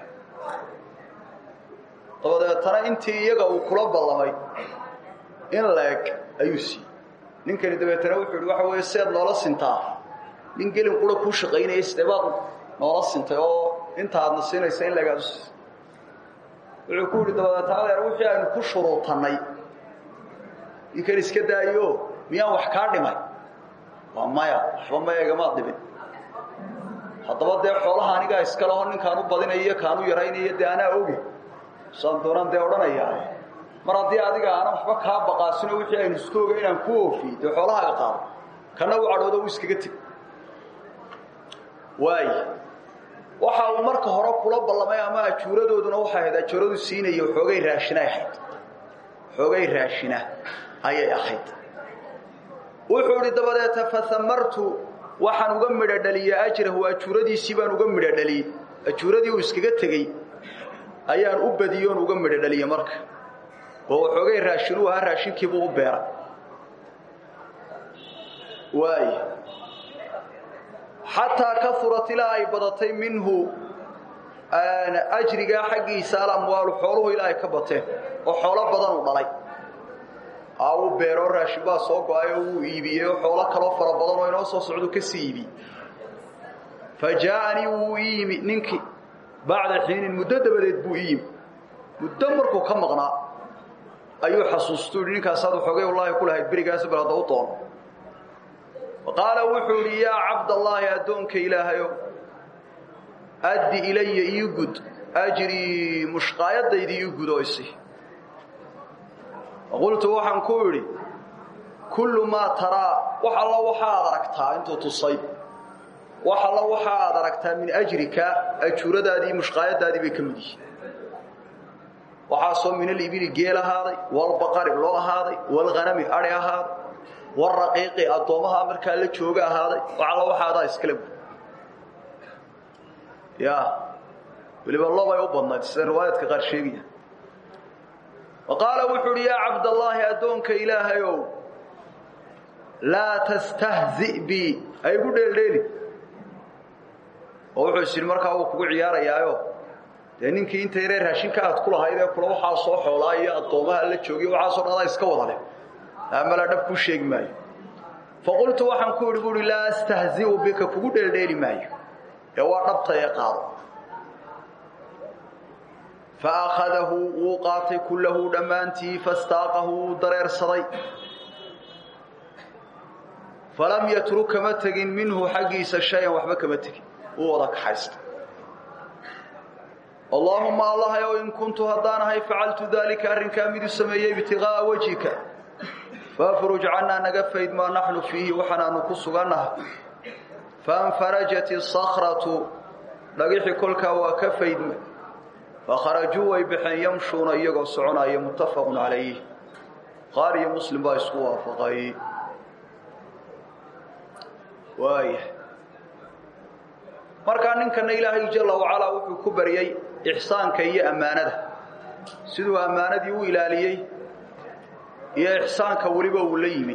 dabadeetana intii iyaga uu kula ballamay in leeg ayuu si ninkani dabeetana wuxuu waxa weeye seed noola sintaa nin gelin qura ku shaqeynay istibaad noola sintay oo inta aad nasinaysa in laga wuxuu ku yiri dabadeetana wixii aynu ku shuruutanay ninkan iska daayo miyaan wax ka dhimay waa maya waxba ma eegama dibin haddaba dee xoolaha aniga iska laho ninkaan u badinayo kaanu yaraynayo dee anaa ogi soo doonan dee odhanayaa mar haddii adiga aan waxba ka baqaasino wixii aynu isku ogeyn aan ku oofiyo dee xoolaha qaado kana uu cadhoodo uu iskaga tag waay waxa uu marka hore kula ballamay ama ajuuradooduna waxa ahayd ajuuradu siinayo xoogay raashina ahayd xoogay raashina ayay ahayd wuxuu ri dabadeeta fasamartu waxaan uga midho dhaliyaa ajrahu ajuuradiisii baan uga midho dhaliyay ajuuradii uu iskaga tegey ayaan u badiyoon uga midho dhaliyay marka oo xoogay raashin uu ahaa raashinkii buu u beeray waay xataa kahurat ilaa ay badatay minhu ajriga xaggiisa alamwaalu xooluhu ilaa ay ka bateen oo xoolo badan u dhalay aa uu beero raashin baa soo go-ay oo uu iibiyey oo xoolo kaloo fara badan oo inoo soo socdo ka sii iibiyey fajaa'anii wuu iimi ninkii bacda xiinin muddo dabadeed buu iimi muddo markuu ka maqnaa ayuu xasuustuu yidhi ninkaasaad xoogay wallaahi ku lahayd berigaasi bal hadda u doono qaala wuxuu yidhi yaa cabdallaahi addoonka ilaahayo addi ilaya ii gud ajrii mushqaayadayda ii gud oo isi qultu waxaan ku idhi kullu maa taraa wax alla waxaad aragtaa intuu tusay wax alla waxaad aragtaa min ajrika ajuuradaadii mushqaayadaadii bay ka mid yihiin waxaasoo min alibili geel ahaaday walbaqari loo ahaaday walghanami ari ahaaday waraqiiqi addoomaha markaa la jooga ahaaday wax alla waxaadaa iskala gud ya weliba lobay u badnayd sida riwaayadka qaar sheegaya وقال وحوري يا عبد الله أدونك إلهيو لا تستهزئ بي أي قد الليلي ووحو السير مركا وكو عيارة يايو لأنك إنت يرير هاشين كانت كلها إذا كلها وحاصوح ولا يأطومها اللي تشوقي وحاصور هذا يسكوض عليه أما لا نبكو الشيء ماي فقلت وحن كوري قولي لا استهزئ بك فقد الليلي ماي يوا ربط يقاض فأخذه وقاطي كله دمانتي فاستاقه ضرير صدي فلم يترك متق منه حقيس الشيء وحبك متق ووضك حيست اللهم الله يو إن كنت هدانها فعلت ذلك أرن كامل السمية ابتغاء وجهك فافرج عنا نقفيد ما نحن فيه وحنا نقص عنها فانفرجت الصخرة لقيح كلك وكفيد فخرجوا ويبحن يمشون يقو سعونا متفق عليه قاري مسلم بايسقوا فقاي واي marka ninkana ilaahay jalla wa ala wuxuu ku bariyay ihsaanka iyo amaanada sidoo amaanadii uu ilaaliyay iyo ihsaanka waliba uu la yimi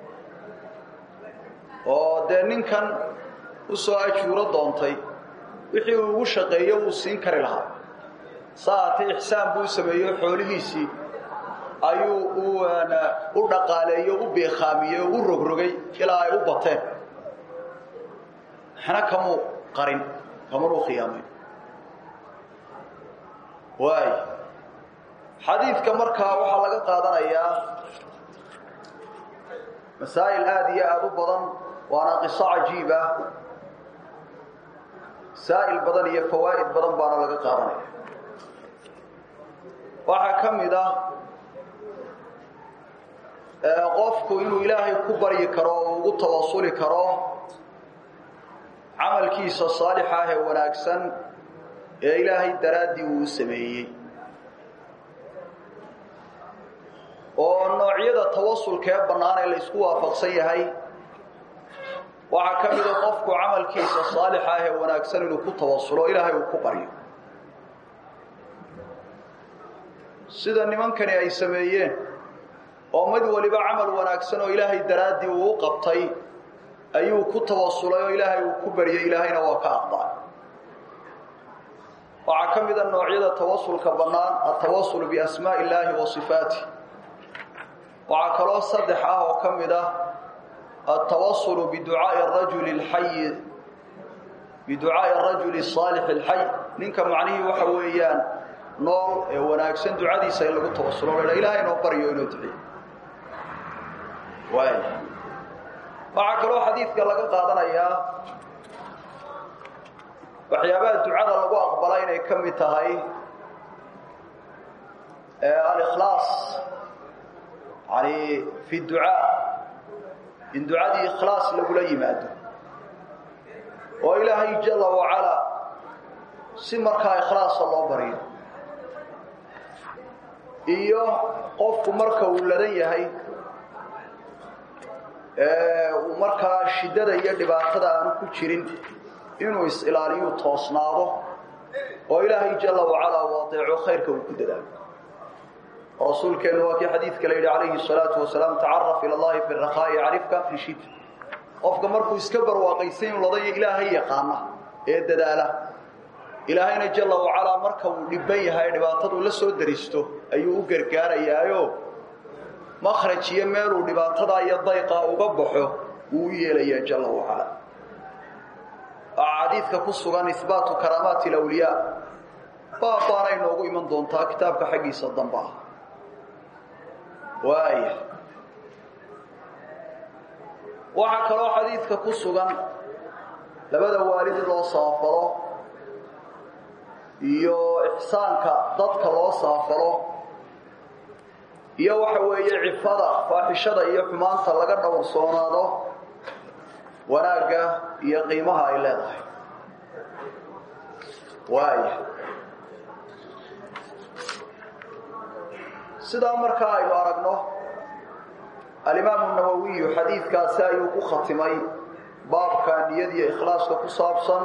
oo de ninkan u soo ajuuro doontay wixii uu ugu shaqeeyo uu siin kari lahaa saate ihsaan buu sameeyo xoolihiisii ayuu uu u dhaqaaleeyo u beekhamiyo u rogrogay ilaa ay u bateen xana kamu qarin kamru qiyaamay waay xadiidka markaa waxa laga qaadanayaa masaa'il aadiya aad u badan waana qiso cajiib ah saa'il badan iyo fawaa'id badan baana laga qaadanaya waxa kamida ee qofku inuu ilaahay ku bari karo oo ugu tawassuli karo amalkiisa saalix ah ee wanaagsan ee ilaahay daraadii uu sameeyay oo noocyada tawassulka ee banaan ee la isku waafaqsan yahay waxa kamida qofku amalkiisa saalix ah ee wanaagsan inuu ku tawassulo ilaahay uu ku bariyo sida nimankani ay sameeyeen oo mid waliba amal wanaagsan oo ilaahay daraadii uu qabtay ayuu ku tawassulay oo ilaahay uu ku bariyay ilaahayna waa ka aqbal waxa kamida noocyada tawassulka banaan at-tawassul bi asmaa'i illaahi wa sifaatihi waxa kaloo saddex ah oo kamida at-tawassul bi du'aa'i ar-rajuli al-hayy bi du'aa'i ar-rajuli as-salih al-hayy ninka macnihi waxa weeyaan nool ee wanaagsan ducadiisa in lagu tawassulo ilaahay inoo bariyo inuu duceeyo waay waxa kaloo xadiidka laga qaadanayaa waxyaabaha ducada lagu aqbalay inay kamid tahay ee al-ikhlaas yani fi du'a in ducadii ikhlaas lagu la yimaado oo ilaahay jalla wa ala si markaa ikhlaas loo bariyo iyo qofku marka uu ladan yahay ee marka shidada iyo dhibaatada aan ku jirin inuu is ilaaliyo toosnaado oo Ilaahay jalla wa ala wadiico khayrka uu ku dadaalo rasuulkeenu waa kii xadiidka leeyahay alayhi salaatu wasalaam ta'arraf ila Allah fi ar-rakha'i ya'rifka fi shid qofka markuu iska barwaaqaysan uu laday Ilaahay yaqaana ee dadaala Ilaahayna jalla wa ala marka uu dhiban yahay dhibaatadu la soo daristo ayuu u gargaarayaayo makhrajiye meel uu dhibaatada iyo dayqa uga baxo uu yeelaya jalla wa ala ahadiithka ku sugan isbaatu karaamaati awliya baaqana inoogu iman doontaa kitaabka xaqiisa damba waay waxa kaloo xadiidka ku sugan labada waalid loo saafaro iyo ihsaanka dadka loo saafaro iyo waxa weeye cifada faaxishada iyo xumaanta laga dhowrsoonaado wanaaga iyo qiimaha ay leedahay waay sida markaa ay aragno al-Imam an-Nawawi xadiidkaas ayuu ku khatimay baabka niyada iyo ikhlaaska ku saabsan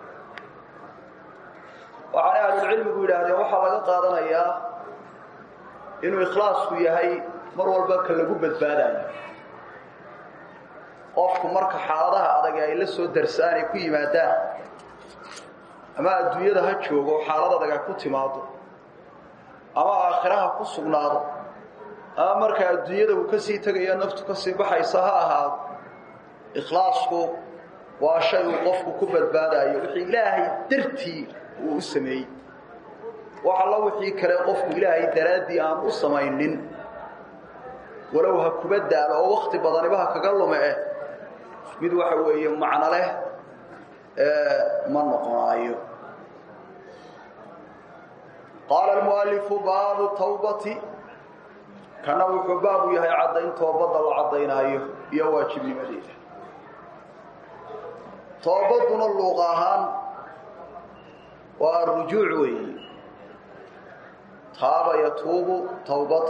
waxana ahlu-cilmigu yiraahdeen waxa laga qaadanayaa inuu ikhlaasku yahay mar walba ka lagu badbaadayo qofku marka xaaladaha adag ay la soo darsaan ay ku yimaadaan ama adduunyada ha joogo xaalada adag ku timaado ama aakhiraha ku sugnaado ama marka adduunyada uu ka sii tagayo naftu ka sii baxaysa ha ahaado ikhlaasku waa shay uu qofku ku badbaadayo wixii Ilaahay dartii uu sameeyay waxa la wixii kale qofku Ilaahay daraadii aan u sameeynin walaw ha kubadaalo oo waqti badanibaha kaga lumee mid waxa weeye macna leh ee ma noqonayo قال المؤلف باب التوبة كان وحباب يحيى عدين توبة العدينايو يا واجب لمدينة توبتنا اللغاهان والرجوع وي تاب يتوب توبة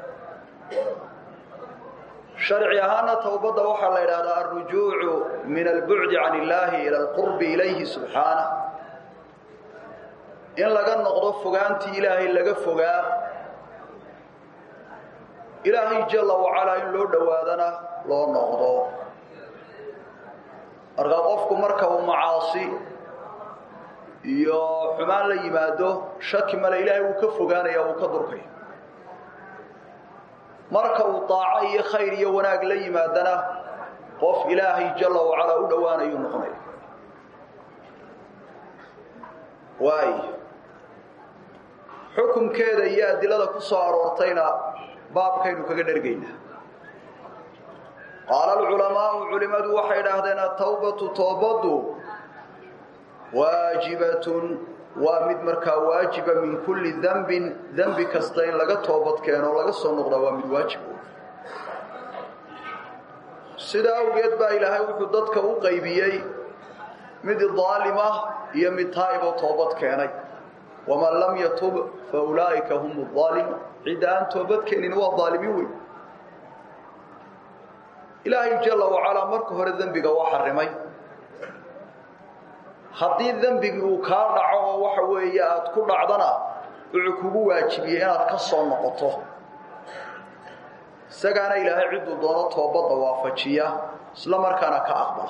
شرعيهانا توبة وحا ليلة الرجوع من البعد عن الله إلى القرب إليه سبحانه إن لغا نقضو فغانتي إلهي لغا فغا إلهي جل وعلا إن لو دوادنا لو نقضو أرغا قفكو مركب معاصي iyo xumaan la yimaado shaki mala Ilaahay uu ka fogaanaya uu ka durkay marka uu taaca iyo khayr iyo wanaag la yimaadana qof Ilaahay jalla wa ala u dhawaanayo noqonay waay xukunkeeda iyo adilada ku soo aroortayna baabkaynu kaga dhargayna qala al-ulama ulimadu waxay dhaahdeen at-tawbatu tawbadu waajibatun wa mid marka waajiba min kulli dhanbin dhanbi kasta in laga toobad keeno laga soo noqdo waa mid waajib sida awgeed baa Ilaahay wuxuu dadka u qaybiyay mid dhaalima iyo mid taayib oo toobad keenay ومن لم يتوب فاولئك هم الظالمون عدان توبت كeenin waa dhaalimi way Ilaahay jalla wa ala marka hore dambiga waa xarimay hadii dambigu uu ka dhaco waxa weeye aad ku dhacdana wuxuu kugu waajibiyay inaad ka soo noqoto sagana Ilaahay cid uu doono toobada waafajiya isla markaana ka aqbala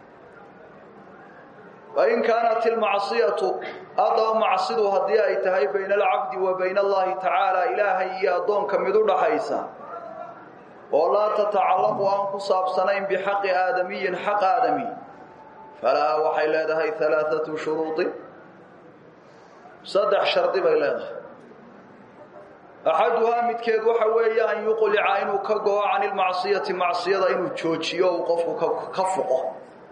وإن كانت المعصية أضع معصية هدية تهي بين العبد وبين الله تعالى إلهي أضون كمدو لحيسا ولا تتعلق أنك صابسنين بحق آدمي حق آدمي فلا وحي لدهي ثلاثة شروط صدح شرط بيلاده أحدها متكيد وحوية أن يقلع عينه كقوى عن المعصية معصية إنه تشوشيه وقفه كفقه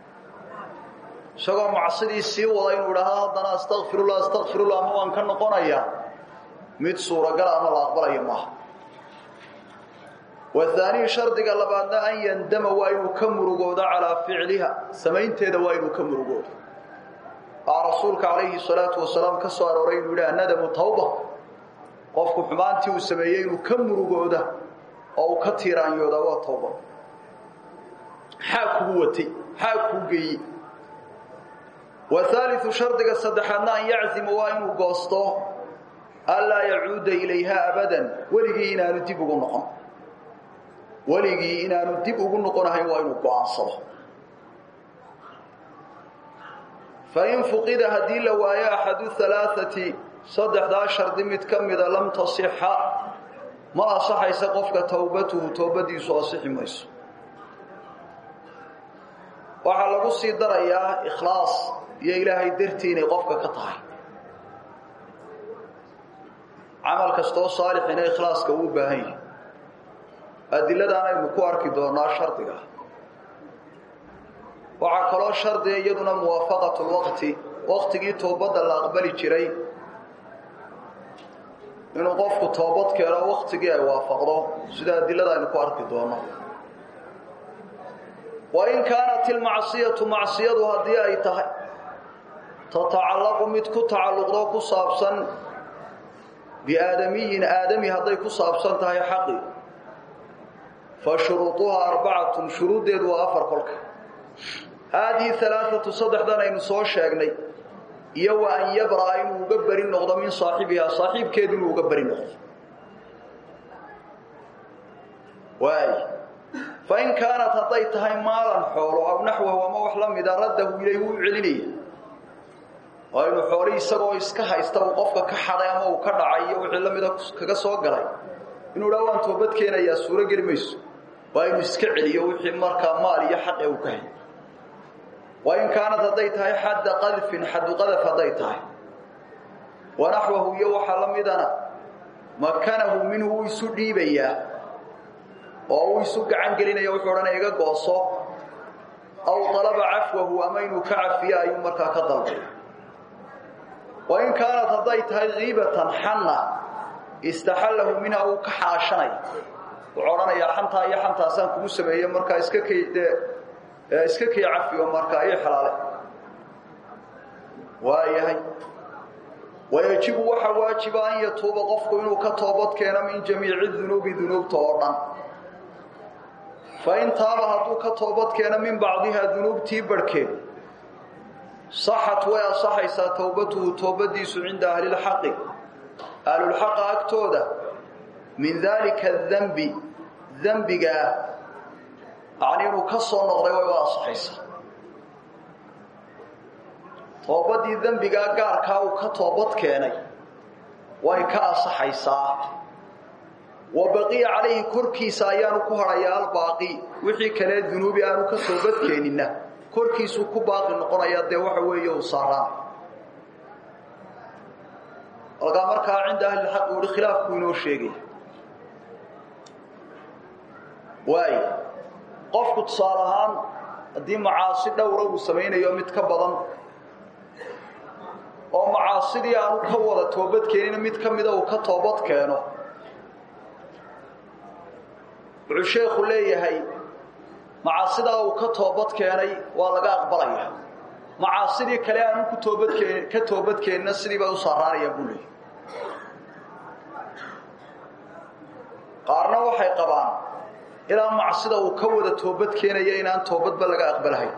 شغل معصيدي سي ولا inuu dhahaa hadana astaghfirullah astaghfirullah ma waan ka noqonaya mid suura gal ama la aqbalayo ma wathani shardiga labaadna an yandama waa inuu ka murugoodo ala ficliha sameynteeda waa inuu ka murugoodo rasuulka alayhi salatu wasalaam ka soo arooray inuu yiraahdo nadamu tawba qofku xumaantii uu sameeyay inuu ka murugoodo oo ka tiiraanyoodo waa tawba حاكو وتي حاكو جي وثالث شرطك الصدحنا أن يعزم وإنه قاسطه ألا يعود إليها أبدا ولقي إنا نتبقى النقم ولقي إنا نتبقى النقم هاي وإنه قاسطه فإن فقد هدي لوايا أحد الثلاثة صدح ذا شرط متكمدة لم تصح ما أصح يسقفك توبته توبتي صاصح ميس وعلى قصي دريا إخلاص يا إلهي درتيني قفك كطهي عمل كستو صالح إن إخلاص كوب بهي أدلة أنا المكوارك دورنا شرطك وعكلا شرط يدنا موافقة الوقت وقتك توبة الله أقبل جري إنه قفك توبتك على وقتك يوافقه سيدا أدلة أنا المكوارك دورنا وإن كانت المعصية معصية هذه أي تهي تتعلق متك تعلق ذو صابسا بآدمي آدمي هذا كصابسا تهي حقي فشروطها أربعة شروط دي دو أفر قلك هذه ثلاثة صدح دانا إن صور شاقني يو أن يبرأ إنه قبر النغضة من صاحبها صاحب كيد إنه قبر النغضة واي فإن كانت هطيتها مالا حوله أو نحوه وما وحلم إذا رده إليه ويعلنيه وإنه حولي يساقوا يسكها يستوى قفك كحضيما وكرعي وحلم إذا كسوا قلي إنه لو أن توبتكينا يا سورة قرميس وإنه يسكعلي وحي مركا مالي يحق وكهي وإن كانت هطيتها حد قذف حد قذف هطيتها ونحوه يوحلم إذا مكانه منه يسودي بياه oo isu gacan gelinaya wuxuu oranayaa gooso aw talaba afwahu amaynu ka afiya ayuu markaa ka dalbay wa in kaanat hadaytahay ghibatan hanna istahallahu minha aw ka haashanay wuxuu oranayaa xanta iyo xantaasan kugu sameeyay markaa iska kayde iska kay afiyo markaa ay xalaale waayahay ويجب waxa waajiba an yatuuba qofku inuu ka toobad keeno min jamii'i dhunubi dhunubta oo dhan فإن تاب هدو كتوبت كان من بعضها ذنوب تيبركين صحت ويا صحيسا توبته توبديس عند أهل الحق أهل الحق أكتودا من ذلك الذنب ذنب جاء يعني نكسر نغري ويا صحيسا توبدي ذنب جاء قاركا وكتوبت كاني ويكا صحيسا وبقي عليه كركيس ايانو كهريا الباقي وحي كلا ذنوب انو كتوبد كيننا كركيسو كباقي نقنيا دي waxa weeye u saaraan alga marka cinda ahli xaq uu khilaafku inoo sheegay way qofku tusalahan hadii macaasi dhowr uu sameeyo mid ka badan oo macaasidii aanu ka wada toobad keenin mid kamida uu ka toobad keeno الشيخ ليهي معاصيده uu ka toobad keenay waa laga aqbalaya macaasidii kale aanu ku toobad keenay ka toobad keenna sidii baa u saaraanaya bulay qaarna waxay qabaan ilaa macaasida uu ka wada toobad keenaya inaan toobadba laga aqbalahay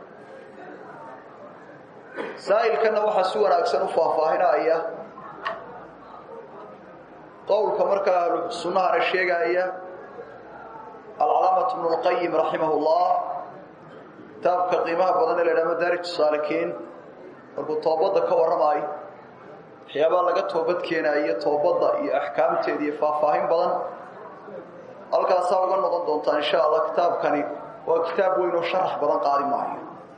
saa'ilkana waxa si wanaagsan u faahfaahinaya qowlka markaa sunnaha sheegaya العلامة ابن القيم رحمه الله تابك قيمها بدن إلى مدارج السالكين والطوبضة كورماي حيابا لقى توبت كينا هي توبضة هي أحكام تيدي فاهم بدن ألقى سابقا نظن دونتا إن شاء الله كتاب كان وكتاب وينو شرح بدن قادم معي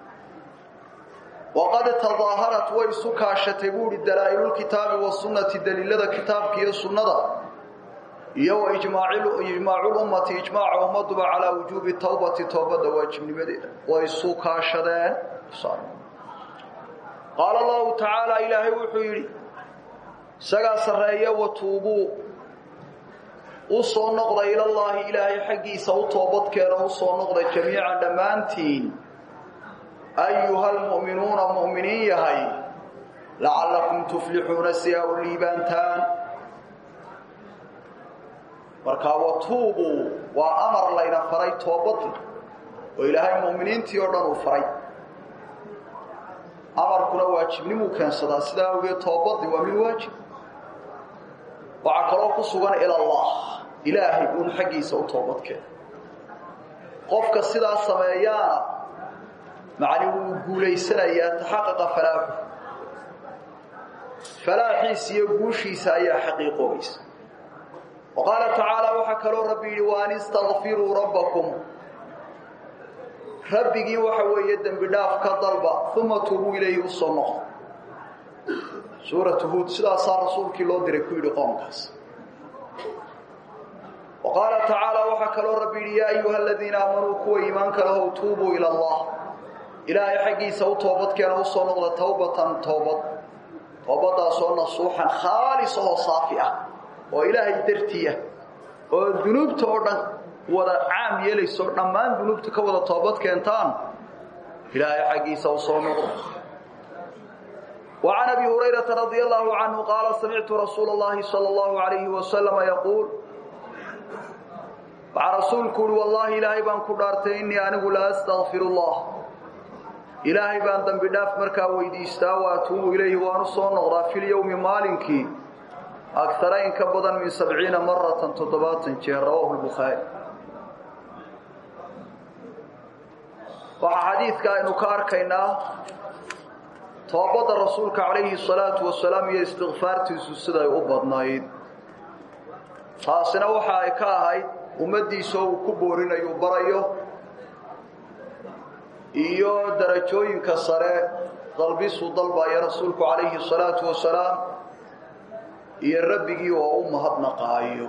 وقد تظاهرت ويسكا شتبور الدلائل الكتاب والسنة دليل هذا كتاب كي السنة يو إجماع إجماع الأمة إجماع أمة على وجوب التوبة توبة واجب نمديد ويسوكا شدان صار قال الله تعالى إلهي وحيري سقى سرية وتوبوا وصول نقضى إلى الله إلهي حقي سو توبت كان وصول نقضى جميعا دمانتين أيها المؤمنون مؤمنين هاي لعلكم تفلحون سياء الليبانتان marka watuubu wa amar layna faray toobad وإلهي المؤمنين تيوردان وفري أمر كنا واجب نمو كان صدا سدا ويتوبض ومن واجب وعقلوا قصوان إلى الله إلهي يقول حقي سوتوبض كان قفك السدا السمايانا معني وقولي سنة يتحقق فلاحه فلاحي سيقوشي سايا حقيقه بيس وقال تعالى وحكروا ربي وان استغفروا ربكم ربي وحوى يدا بداف كضلبة ثم توبوا إليه الصنع سورة هود سلا صار رسولك الله دركوي لقومكس وقال تعالى وحكروا ربي يا أيها الذين آمنوا كوا إيمانك له توبوا إلى الله إلهي حقي سو توبت كان الصنع توبة توبة توبة صنع صوحا خالصة وصافئة وإلهي درتيه والذنوب تordhan wada caam yeelayso dhamaan dunuubta ka wada toobad keentaan ilaahay xaqiisa oo soo noqdo وعن ابي هريره رضي الله عنه قال سمعت رسول الله صلى الله عليه وسلم يقول مع رسول كل والله إلهي بان كدارتي إني أنا لا أستغفر الله إلهي بان ذنب داف مركا ويديستا واتوب إليه وأنا soo noqdaa في اليوم مالكي أكثرين كبضا من سبعين مرة تضباط رواه البخاري وحديث كان كاركينا توبة الرسول عليه الصلاة والسلام يستغفار تسوسدا يوبدنايد taasina waxa ay ka ahayd umadiisa uu ku boorinayo barayo iyo darajooyinka sare qalbisu dalbaya rasuulku عليه الصلاة والسلام iyo rabbigi oo u mahadnaqaayo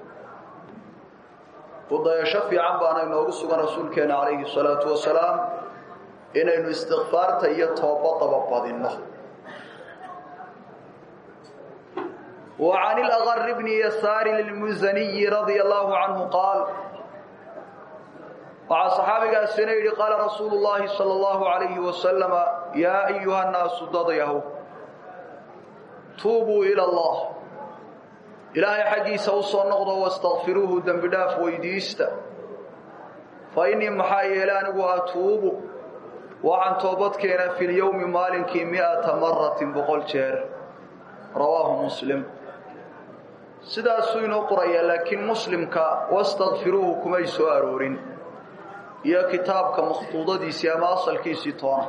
wadayasho fiican baan inoogu sugan rasuulkeena عليه الصلاة والسلام inaynu istighfaarta iyo toobadaba badino وعن الأغر بن يسار المزني رضي الله عنه قال وعن صحابي السنيد قال رسول الله صلى الله عليه وسلم يا أيها الناس ضديه توبوا إلى الله إلهي حقي سوصوا النقض واستغفروه دم بداف ويديست فإني محايلان وأتوب وعن توبتك في اليوم مالك مئة مرة بقول شهر رواه مسلم sidaas inoo qoraya laakiin muslimka wastaghfiruhu kuma soo aroorin iyo kitaabka makhtuudadiisa ama asalkiisa toona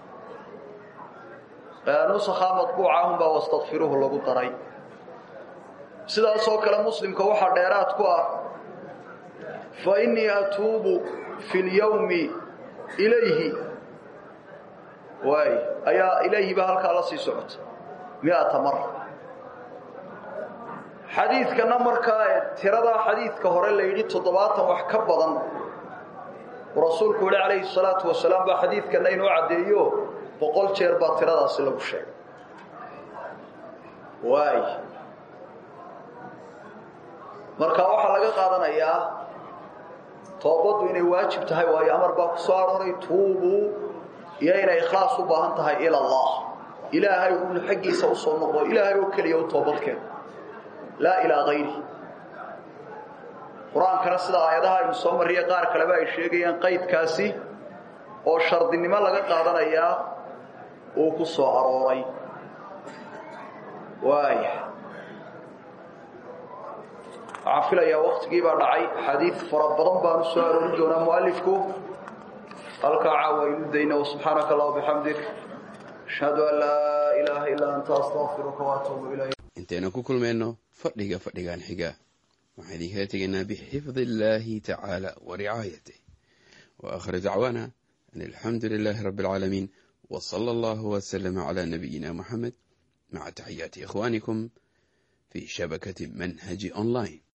ee nusakha matbuucahum ba wastaghfiruhu lagu daray sidaas oo kale muslimka waxa dheeraad ku ah fa inni atuubu fil yawmi ilayhi way ayaa ilayhi ba halka la sii socota مئة مرة حديث كنا مركا ترى حديث كهر اللي يجي تضباطا وحكبضا ورسولك عليه الصلاة والسلام بحديث كنا ينوعد يو وقل شربا ترى سلب الشيء واي مركا وحا لغا قادنيا توبد inay waajib tahay way amar ba ku soo aroray tuubu iyo inay ikhlaas u baahan tahay ila Allah إلهي يقول حقي سوصل نقضه إلهي وكل يوم توبتك لا إلى غيره قرآن كرسل آياتها يمسوم الريقار كلباء الشيقيان قيد كاسي oo shardinimo laga qaadanaya oo ku soo arooray waay afilaya waqtigii baa dhacay xadiis fara badan baan soo aroorin doona muallifku halka caawaynu deeyna subhanaka allah bihamdik ashhadu an la ilaha illa anta astaghfiruka wa atubu ilayk inteena ku kulmeenno fadhiga fadhigan xiga waxaan idin tegaynaa bi xifdillahi ta'ala wa ri'ayatihi wa akhir da'wana الحمد لله رب العالمين وصلى الله وسلم على نبينا محمد مع تحيات إخوانكم في شبكة منهج أونلاين.